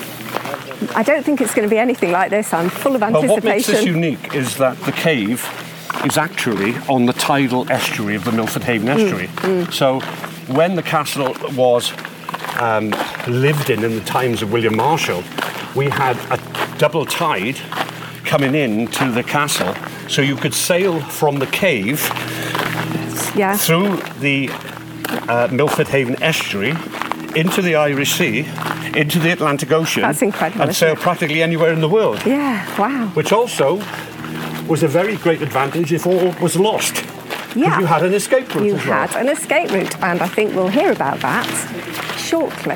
Speaker 2: I don't think it's going to be anything like this. I'm full of anticipation.
Speaker 3: Well, what makes this unique is that the cave is actually on the tidal estuary of the Milford Haven estuary.
Speaker 2: Mm, mm.
Speaker 3: So when the castle was um, lived in in the times of William Marshall, we had a double tide coming in to the castle, so you could sail from the cave
Speaker 2: yeah.
Speaker 3: through the uh, Milford Haven estuary into the Irish Sea, into the Atlantic Ocean.
Speaker 2: That's incredible.
Speaker 3: And sail practically anywhere in the world.
Speaker 2: Yeah, wow.
Speaker 3: Which also was a very great advantage if all was lost.
Speaker 2: Yeah.
Speaker 3: You had an escape route
Speaker 2: You
Speaker 3: as well.
Speaker 2: had an escape route, and I think we'll hear about that shortly.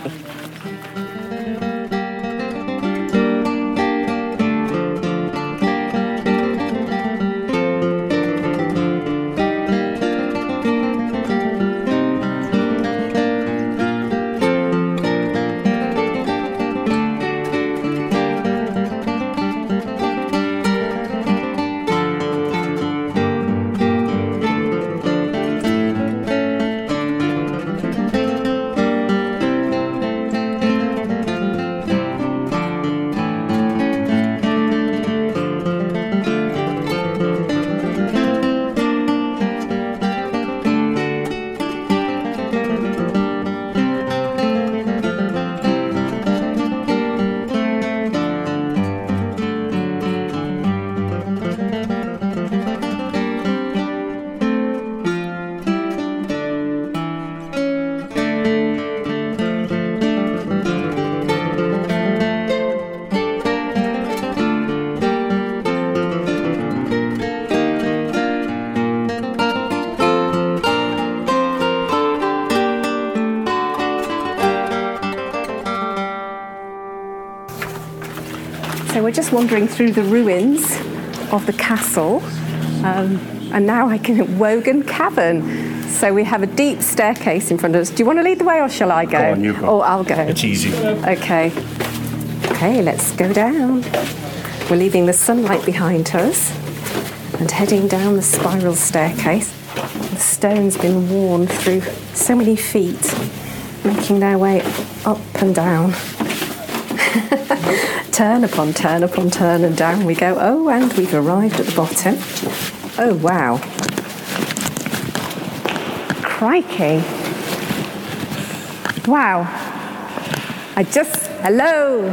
Speaker 2: we're just wandering through the ruins of the castle, um, and now I can Wogan Cavern. So we have a deep staircase in front of us. Do you want to lead the way, or shall I go?
Speaker 3: Go on, you go.
Speaker 2: Oh, I'll go.
Speaker 3: It's easy.
Speaker 2: Okay. Okay, let's go down. We're leaving the sunlight behind us and heading down the spiral staircase. The stone's been worn through so many feet, making their way up and down. Turn upon turn upon turn, and down we go. Oh, and we've arrived at the bottom. Oh, wow. Crikey. Wow. I just... Hello.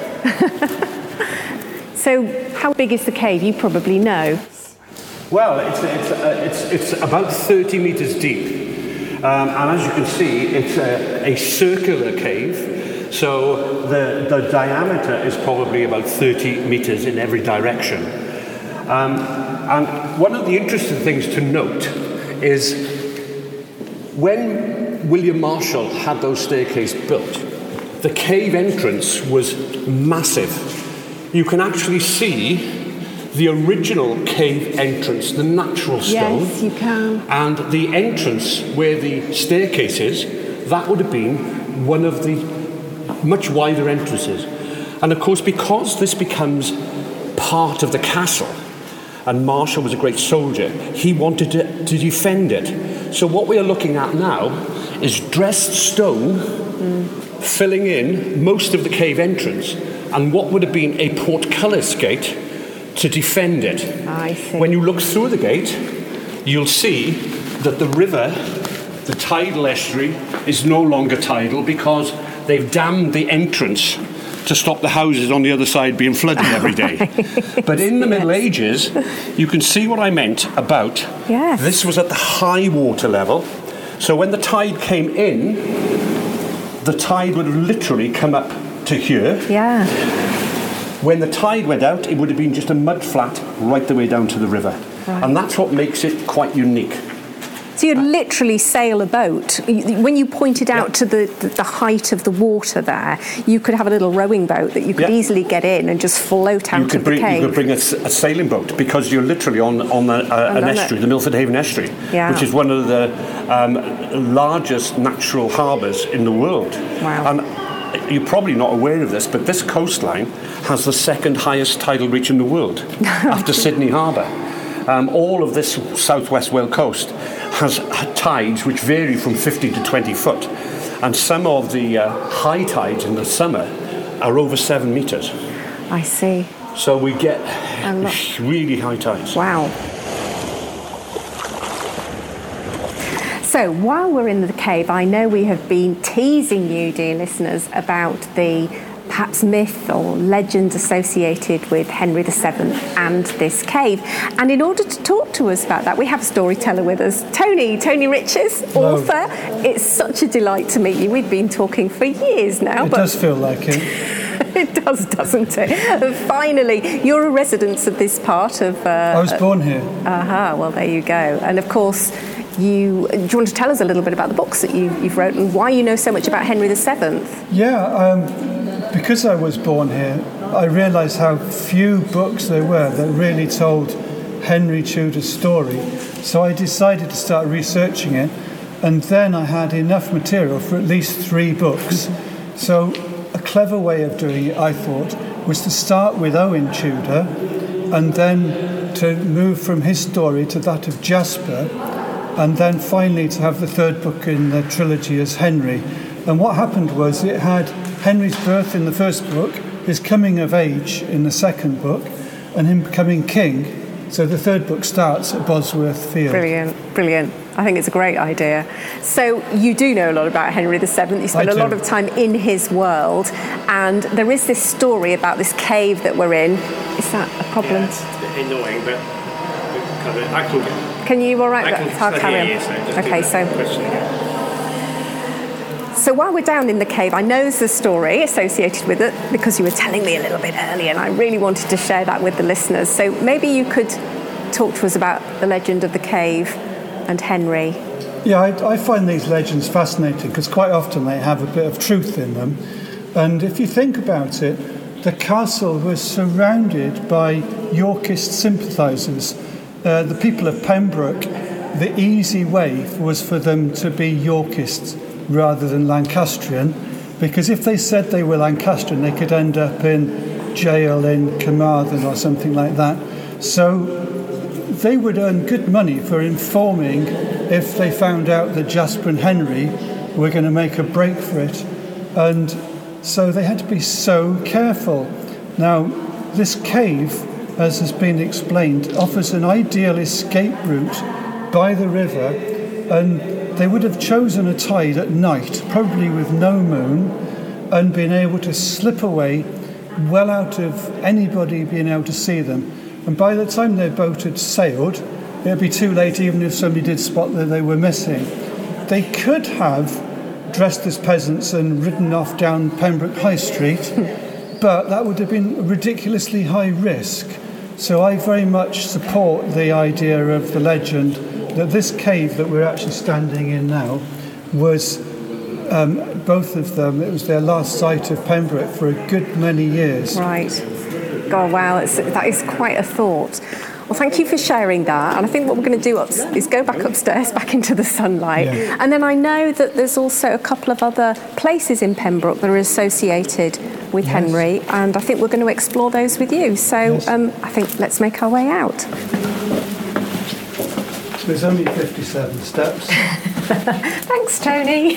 Speaker 2: So, how big is the cave? You probably know.
Speaker 3: Well, it's, it's, uh, it's, it's about thirty metres deep. Um, and as you can see, it's a, a circular cave. So the, the diameter is probably about thirty metres in every direction. Um, and one of the interesting things to note is when William Marshall had those staircases built, the cave entrance was massive. You can actually see the original cave entrance, the natural stone.
Speaker 2: Yes, you can.
Speaker 3: And the entrance where the staircase is, that would have been one of the much wider entrances. And of course, because this becomes part of the castle, and Marshall was a great soldier, he wanted to, to defend it. So what we are looking at now is dressed stone mm. filling in most of the cave entrance, and what would have been a portcullis gate to defend it.
Speaker 2: I see.
Speaker 3: When you look through the gate, you'll see that the river, the tidal estuary, is no longer tidal because they've dammed the entrance to stop the houses on the other side being flooded every day. But in the Middle
Speaker 2: Yes.
Speaker 3: Ages, you can see what I meant about
Speaker 2: Yes.
Speaker 3: this was at the high water level. So when the tide came in, the tide would have literally come up to here.
Speaker 2: Yeah.
Speaker 3: When the tide went out, it would have been just a mud flat right the way down to the river.
Speaker 2: Right.
Speaker 3: And that's what makes it quite unique.
Speaker 2: So you'd literally sail a boat. When you pointed out
Speaker 3: Yeah.
Speaker 2: to the, the, the height of the water there, you could have a little rowing boat that you could
Speaker 3: Yeah.
Speaker 2: easily get in and just float out
Speaker 3: You could
Speaker 2: of
Speaker 3: bring,
Speaker 2: the cave.
Speaker 3: you could bring a, s- a sailing boat because you're literally on, on a, a, an
Speaker 2: on it.
Speaker 3: estuary, the Milford Haven Estuary,
Speaker 2: Yeah.
Speaker 3: which is one of the um, largest natural harbours in the world.
Speaker 2: Wow.
Speaker 3: And you're probably not aware of this, but this coastline has the second highest tidal reach in the world after Sydney Harbour. Um, all of this southwest Wales coast has tides which vary from fifty to twenty foot, and some of the uh, high tides in the summer are over seven metres.
Speaker 2: I see.
Speaker 3: So we get
Speaker 2: lo-
Speaker 3: really high tides.
Speaker 2: Wow. So while we're in the cave, I know we have been teasing you, dear listeners, about the perhaps myth or legend associated with Henry the Seventh and this cave. And in order to talk to us about that, we have a storyteller with us, Tony, Tony Riches,
Speaker 4: Hello.
Speaker 2: author. It's such a delight to meet you. We've been talking for years now.
Speaker 4: It
Speaker 2: but
Speaker 4: does feel like it.
Speaker 2: It does, doesn't it? And finally, you're a resident of this part of... Uh,
Speaker 4: I was born here.
Speaker 2: Aha, well, there you go. And of course, you, do you want to tell us a little bit about the books that you, you've wrote and why you know so much about Henry the Seventh?
Speaker 4: Yeah, um, because I was born here, I realised how few books there were that really told Henry Tudor's story. So I decided to start researching it, and then I had enough material for at least three books. So a clever way of doing it, I thought, was to start with Owen Tudor and then to move from his story to that of Jasper, and then finally to have the third book in the trilogy as Henry. And what happened was it had Henry's birth in the first book, his coming of age in the second book, and him becoming king. So the third book starts at Bosworth Field.
Speaker 2: Brilliant, brilliant. I think it's a great idea. So you do know a lot about Henry the Seventh. You spent
Speaker 4: I
Speaker 2: a
Speaker 4: do.
Speaker 2: lot of time in his world, and there is this story about this cave that we're in. Is that a problem?
Speaker 1: Yeah, it's annoying, but I can get.
Speaker 2: Can you all right?
Speaker 1: I can
Speaker 2: I'll carry on.
Speaker 1: yeah, so just do
Speaker 2: Okay,
Speaker 1: that
Speaker 2: so
Speaker 1: question again.
Speaker 2: So while we're down in the cave, I know there's a story associated with it because you were telling me a little bit earlier, and I really wanted to share that with the listeners. So maybe you could talk to us about the legend of the cave and Henry.
Speaker 4: Yeah, I, I find these legends fascinating because quite often they have a bit of truth in them. And if you think about it, the castle was surrounded by Yorkist sympathisers. Uh, the people of Pembroke, the easy way was for them to be Yorkists rather than Lancastrian, because if they said they were Lancastrian, they could end up in jail in Carmarthen or something like that. So they would earn good money for informing if they found out that Jasper and Henry were going to make a break for it. And so they had to be so careful. Now, this cave, as has been explained, offers an ideal escape route by the river, and they would have chosen a tide at night, probably with no moon, and been able to slip away well out of anybody being able to see them. And by the time their boat had sailed, it would be too late even if somebody did spot that they were missing. They could have dressed as peasants and ridden off down Pembroke High Street, but that would have been ridiculously high risk. So I very much support the idea of the legend that this cave that we're actually standing in now was, um, both of them, it was their last sight of Pembroke for a good many years.
Speaker 2: Right. God, wow, it's, that is quite a thought. Well, thank you for sharing that. And I think what we're going to do ups- is go back upstairs, back into the sunlight.
Speaker 4: Yeah.
Speaker 2: And then I know that there's also a couple of other places in Pembroke that are associated with
Speaker 4: Yes.
Speaker 2: Henry, and I think we're going to explore those with you. So
Speaker 4: Yes.
Speaker 2: um, I think let's make our way out.
Speaker 4: There's only fifty-seven steps.
Speaker 2: Thanks, Tony.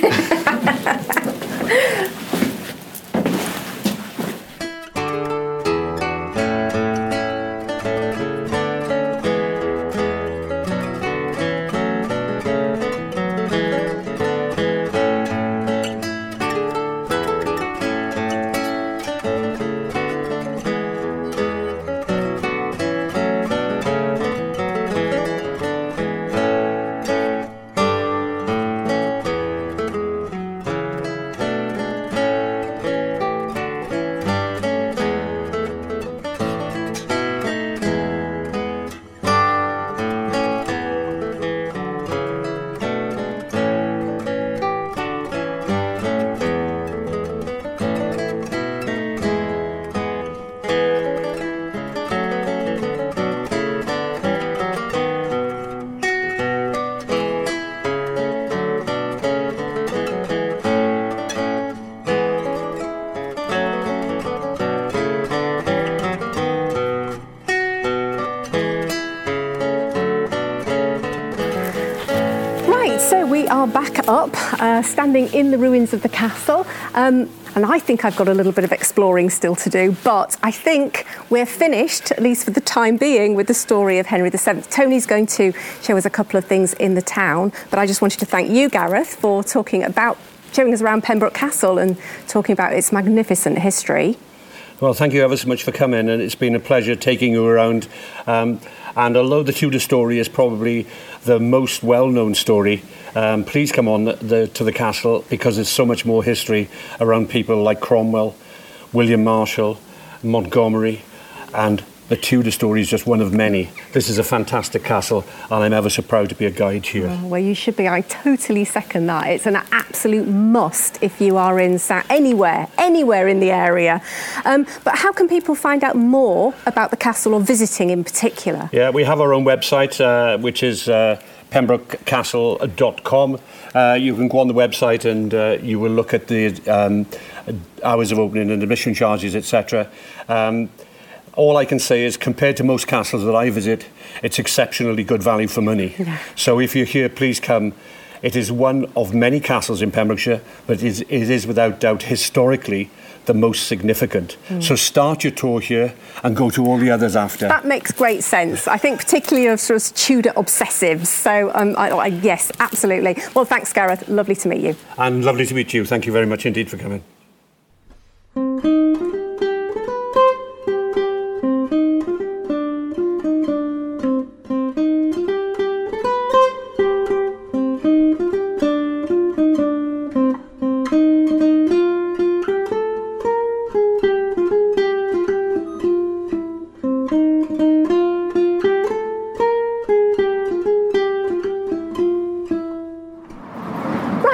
Speaker 2: So we are back up, uh, standing in the ruins of the castle. Um, and I think I've got a little bit of exploring still to do, but I think we're finished, at least for the time being, with the story of Henry the Seventh. Tony's going to show us a couple of things in the town, but I just wanted to thank you, Gareth, for talking about, showing us around Pembroke Castle and talking about its magnificent history.
Speaker 3: Well, thank you ever so much for coming, and it's been a pleasure taking you around. Um, and although the Tudor story is probably the most well-known story, um, please come on the, the, to the castle, because there's so much more history around people like Cromwell, William Marshall, Montgomery, and the Tudor story is just one of many. This is a fantastic castle, and I'm ever so proud to be a guide here.
Speaker 2: Oh, well, you should be. I totally second that. It's an absolute must if you are in Sa- anywhere, anywhere in the area. Um, but how can people find out more about the castle, or visiting in particular?
Speaker 3: Yeah, we have our own website, uh, which is uh, pembroke castle dot com. Uh, you can go on the website and uh, you will look at the um, hours of opening and admission charges, et cetera. Um, All I can say is, compared to most castles that I visit, it's exceptionally good value for money.
Speaker 2: Yeah.
Speaker 3: So if you're here, please come. It is one of many castles in Pembrokeshire, but it is, it is without doubt historically the most significant. Mm. So start your tour here and go to all the others after.
Speaker 2: That makes great sense. I think particularly of sort of Tudor obsessives. So um, I, I, yes, absolutely. Well, thanks, Gareth. Lovely to meet you.
Speaker 3: And lovely to meet you. Thank you very much indeed for coming.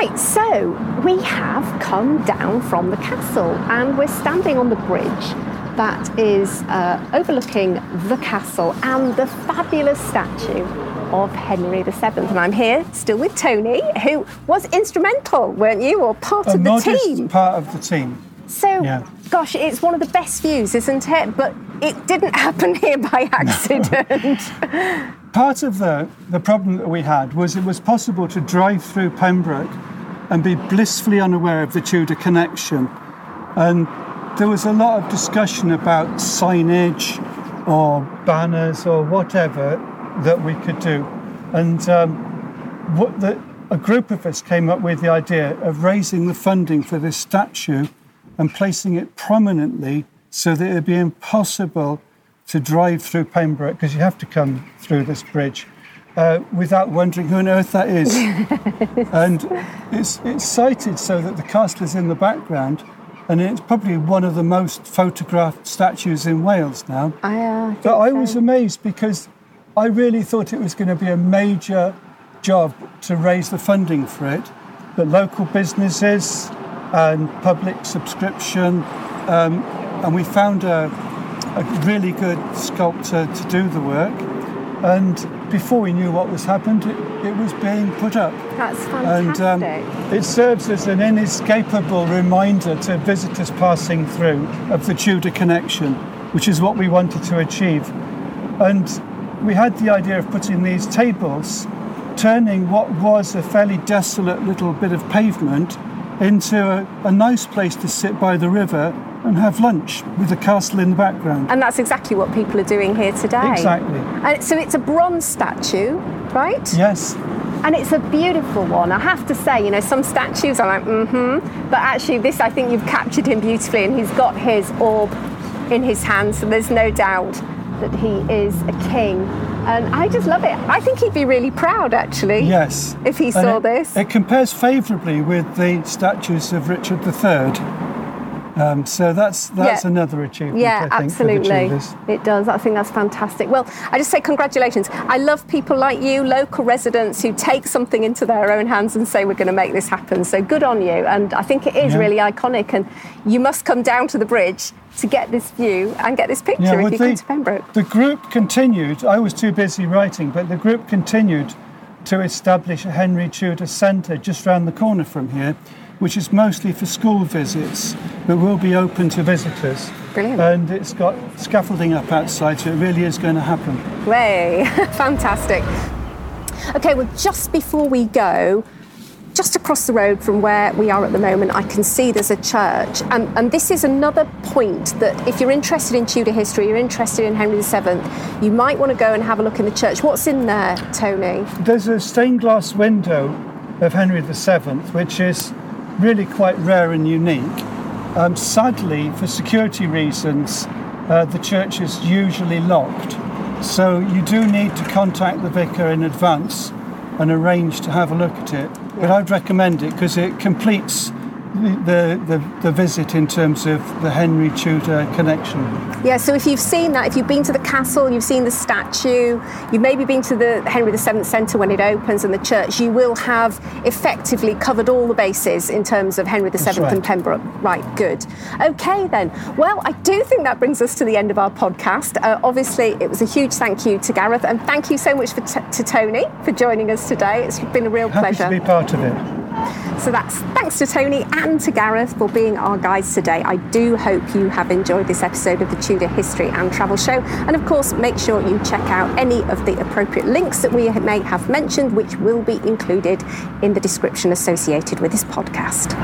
Speaker 2: So we have come down from the castle and we're standing on the bridge that is uh, overlooking the castle and the fabulous statue of Henry the seventh. And I'm here still with Tony, who was instrumental, weren't you, or part
Speaker 4: A
Speaker 2: of the
Speaker 4: modest
Speaker 2: team?
Speaker 4: part of the team.
Speaker 2: So,
Speaker 4: yeah.
Speaker 2: Gosh, it's one of the best views, isn't it? But it didn't happen here by accident.
Speaker 4: Part of the, the problem that we had was it was possible to drive through Pembroke and be blissfully unaware of the Tudor connection. And there was a lot of discussion about signage or banners or whatever that we could do. And um, what the, a group of us came up with the idea of raising the funding for this statue and placing it prominently so that it would be impossible to drive through Pembroke, because you have to come through this bridge, uh, without wondering who on earth that is. And it's, it's sited so that the castle is in the background, and it's probably one of the most photographed statues in Wales now.
Speaker 2: I, uh,
Speaker 4: but I
Speaker 2: so.
Speaker 4: was amazed because I really thought it was going to be a major job to raise the funding for it, but local businesses and public subscription, um, and we found a, a really good sculptor to do the work. And before we knew what was happened, it, it was being put up.
Speaker 2: That's fantastic.
Speaker 4: And um, it serves as an inescapable reminder to visitors passing through of the Tudor connection, which is what we wanted to achieve. And we had the idea of putting these tables, turning what was a fairly desolate little bit of pavement into a, a nice place to sit by the river and have lunch with the castle in the background.
Speaker 2: And that's exactly what people are doing here today.
Speaker 4: Exactly.
Speaker 2: And so it's a bronze statue, right?
Speaker 4: Yes.
Speaker 2: And it's a beautiful one. I have to say, you know, some statues are like, mm-hmm. But actually this, I think you've captured him beautifully, and he's got his orb in his hand, so there's no doubt that he is a king. And I just love it. I think he'd be really proud, actually.
Speaker 4: Yes.
Speaker 2: If he
Speaker 4: And
Speaker 2: saw
Speaker 4: it,
Speaker 2: this.
Speaker 4: It compares favourably with the statues of Richard the Third. Um, so that's that's
Speaker 2: Yeah.
Speaker 4: another achievement,
Speaker 2: Yeah,
Speaker 4: I think,
Speaker 2: absolutely.
Speaker 4: for the Tudors.
Speaker 2: It does. I think that's fantastic. Well, I just say congratulations. I love people like you, local residents, who take something into their own hands and say we're going to make this happen. So good on you. And I think it is
Speaker 4: Yeah.
Speaker 2: really iconic. And you must come down to the bridge to get this view and get this picture
Speaker 4: Yeah,
Speaker 2: if
Speaker 4: well,
Speaker 2: you
Speaker 4: the,
Speaker 2: come to Pembroke.
Speaker 4: The group continued. I was too busy writing, but the group continued to establish a Henry Tudor Centre just round the corner from here, which is mostly for school visits, but will be open to visitors.
Speaker 2: Brilliant.
Speaker 4: And it's got scaffolding up outside, so it really is going to happen.
Speaker 2: Way, fantastic. Okay, well, just before we go, just across the road from where we are at the moment, I can see there's a church. And, and this is another point that if you're interested in Tudor history, you're interested in Henry the Seventh, you might want to go and have a look in the church. What's in there, Tony?
Speaker 4: There's a stained glass window of Henry the Seventh, which is really quite rare and unique. Um, sadly, for security reasons, uh, the church is usually locked. So you do need to contact the vicar in advance and arrange to have a look at it. Yeah. But I'd recommend it because it completes the, the, the visit in terms of the Henry Tudor connection.
Speaker 2: Yeah, so if you've seen that, if you've been to the castle, you've seen the statue, you've maybe been to the Henry the Seventh Centre when it opens and the church, you will have effectively covered all the bases in terms of Henry the Seventh
Speaker 4: right.
Speaker 2: and Pembroke. Right, good. Okay then. Well, I do think that brings us to the end of our podcast. Uh, obviously, it was a huge thank you to Gareth, and thank you so much for t- to Tony for joining us today. It's been a real
Speaker 4: Happy
Speaker 2: pleasure.
Speaker 4: to be part of it.
Speaker 2: So that's thanks to Tony and to Gareth for being our guides today. I do hope you have enjoyed this episode of the Tudor History and Travel Show. And of course, make sure you check out any of the appropriate links that we may have mentioned, which will be included in the description associated with this podcast.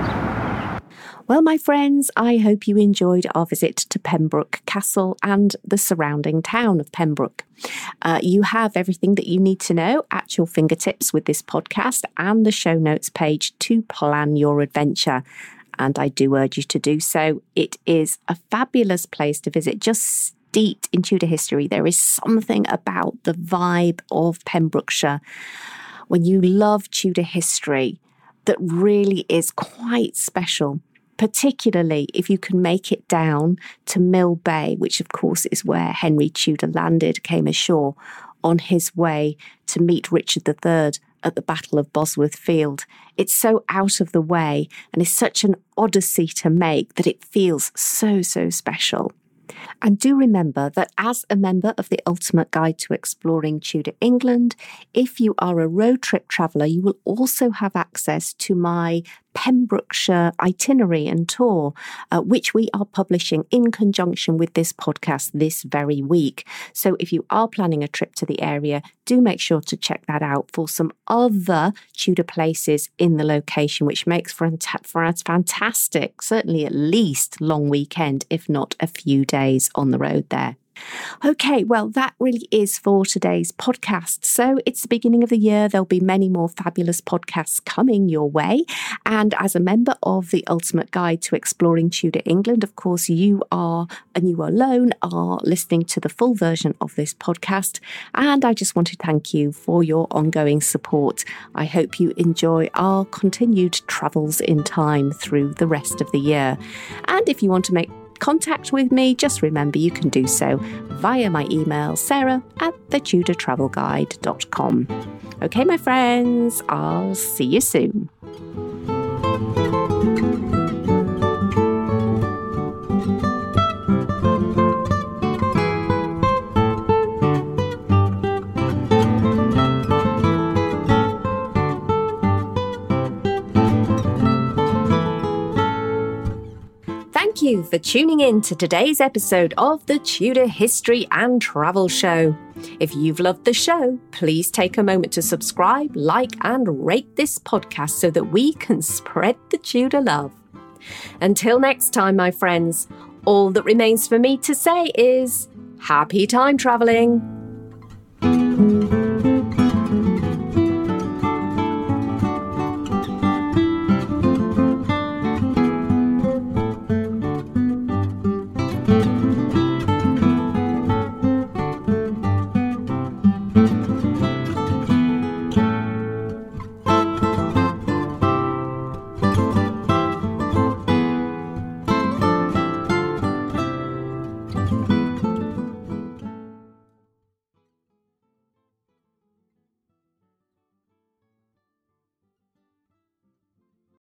Speaker 5: Well, my friends, I hope you enjoyed our visit to Pembroke Castle and the surrounding town of Pembroke. Uh, you have everything that you need to know at your fingertips with this podcast and the show notes page to plan your adventure. And I do urge you to do so. It is a fabulous place to visit, just steeped in Tudor history. There is something about the vibe of Pembrokeshire when you love Tudor history that really is quite special. Particularly if you can make it down to Mill Bay, which of course is where Henry Tudor landed, came ashore on his way to meet Richard the Third at the Battle of Bosworth Field. It's so out of the way and is such an odyssey to make that it feels so, so special.
Speaker 2: And do remember that as a member of the Ultimate Guide to Exploring Tudor England, if you are a road trip traveller, you will also have access to my Pembrokeshire itinerary and tour, uh, which we are publishing in conjunction with this podcast this very week. So if you are planning a trip to the area, do make sure to check that out for some other Tudor places in the location, which makes for, for a fantastic, certainly at least long weekend, if not a few days on the road there. Okay, well, that really is for today's podcast. So it's the beginning of the year. There'll be many more fabulous podcasts coming your way. And as a member of the Ultimate Guide to Exploring Tudor England, of course, you are, and you alone are listening to the full version of this podcast. And I just want to thank you for your ongoing support. I hope you enjoy our continued travels in time through the rest of the year. And if you want to make contact with me, just remember you can do so via my email, sarah at the tudor travel guide dot com. Okay, my friends, I'll see you soon. Thank you for tuning in to today's episode of the Tudor History and Travel Show. If you've loved the show, please take a moment to subscribe, like, and rate this podcast so that we can spread the Tudor love. Until next time, my friends, all that remains for me to say is happy time travelling.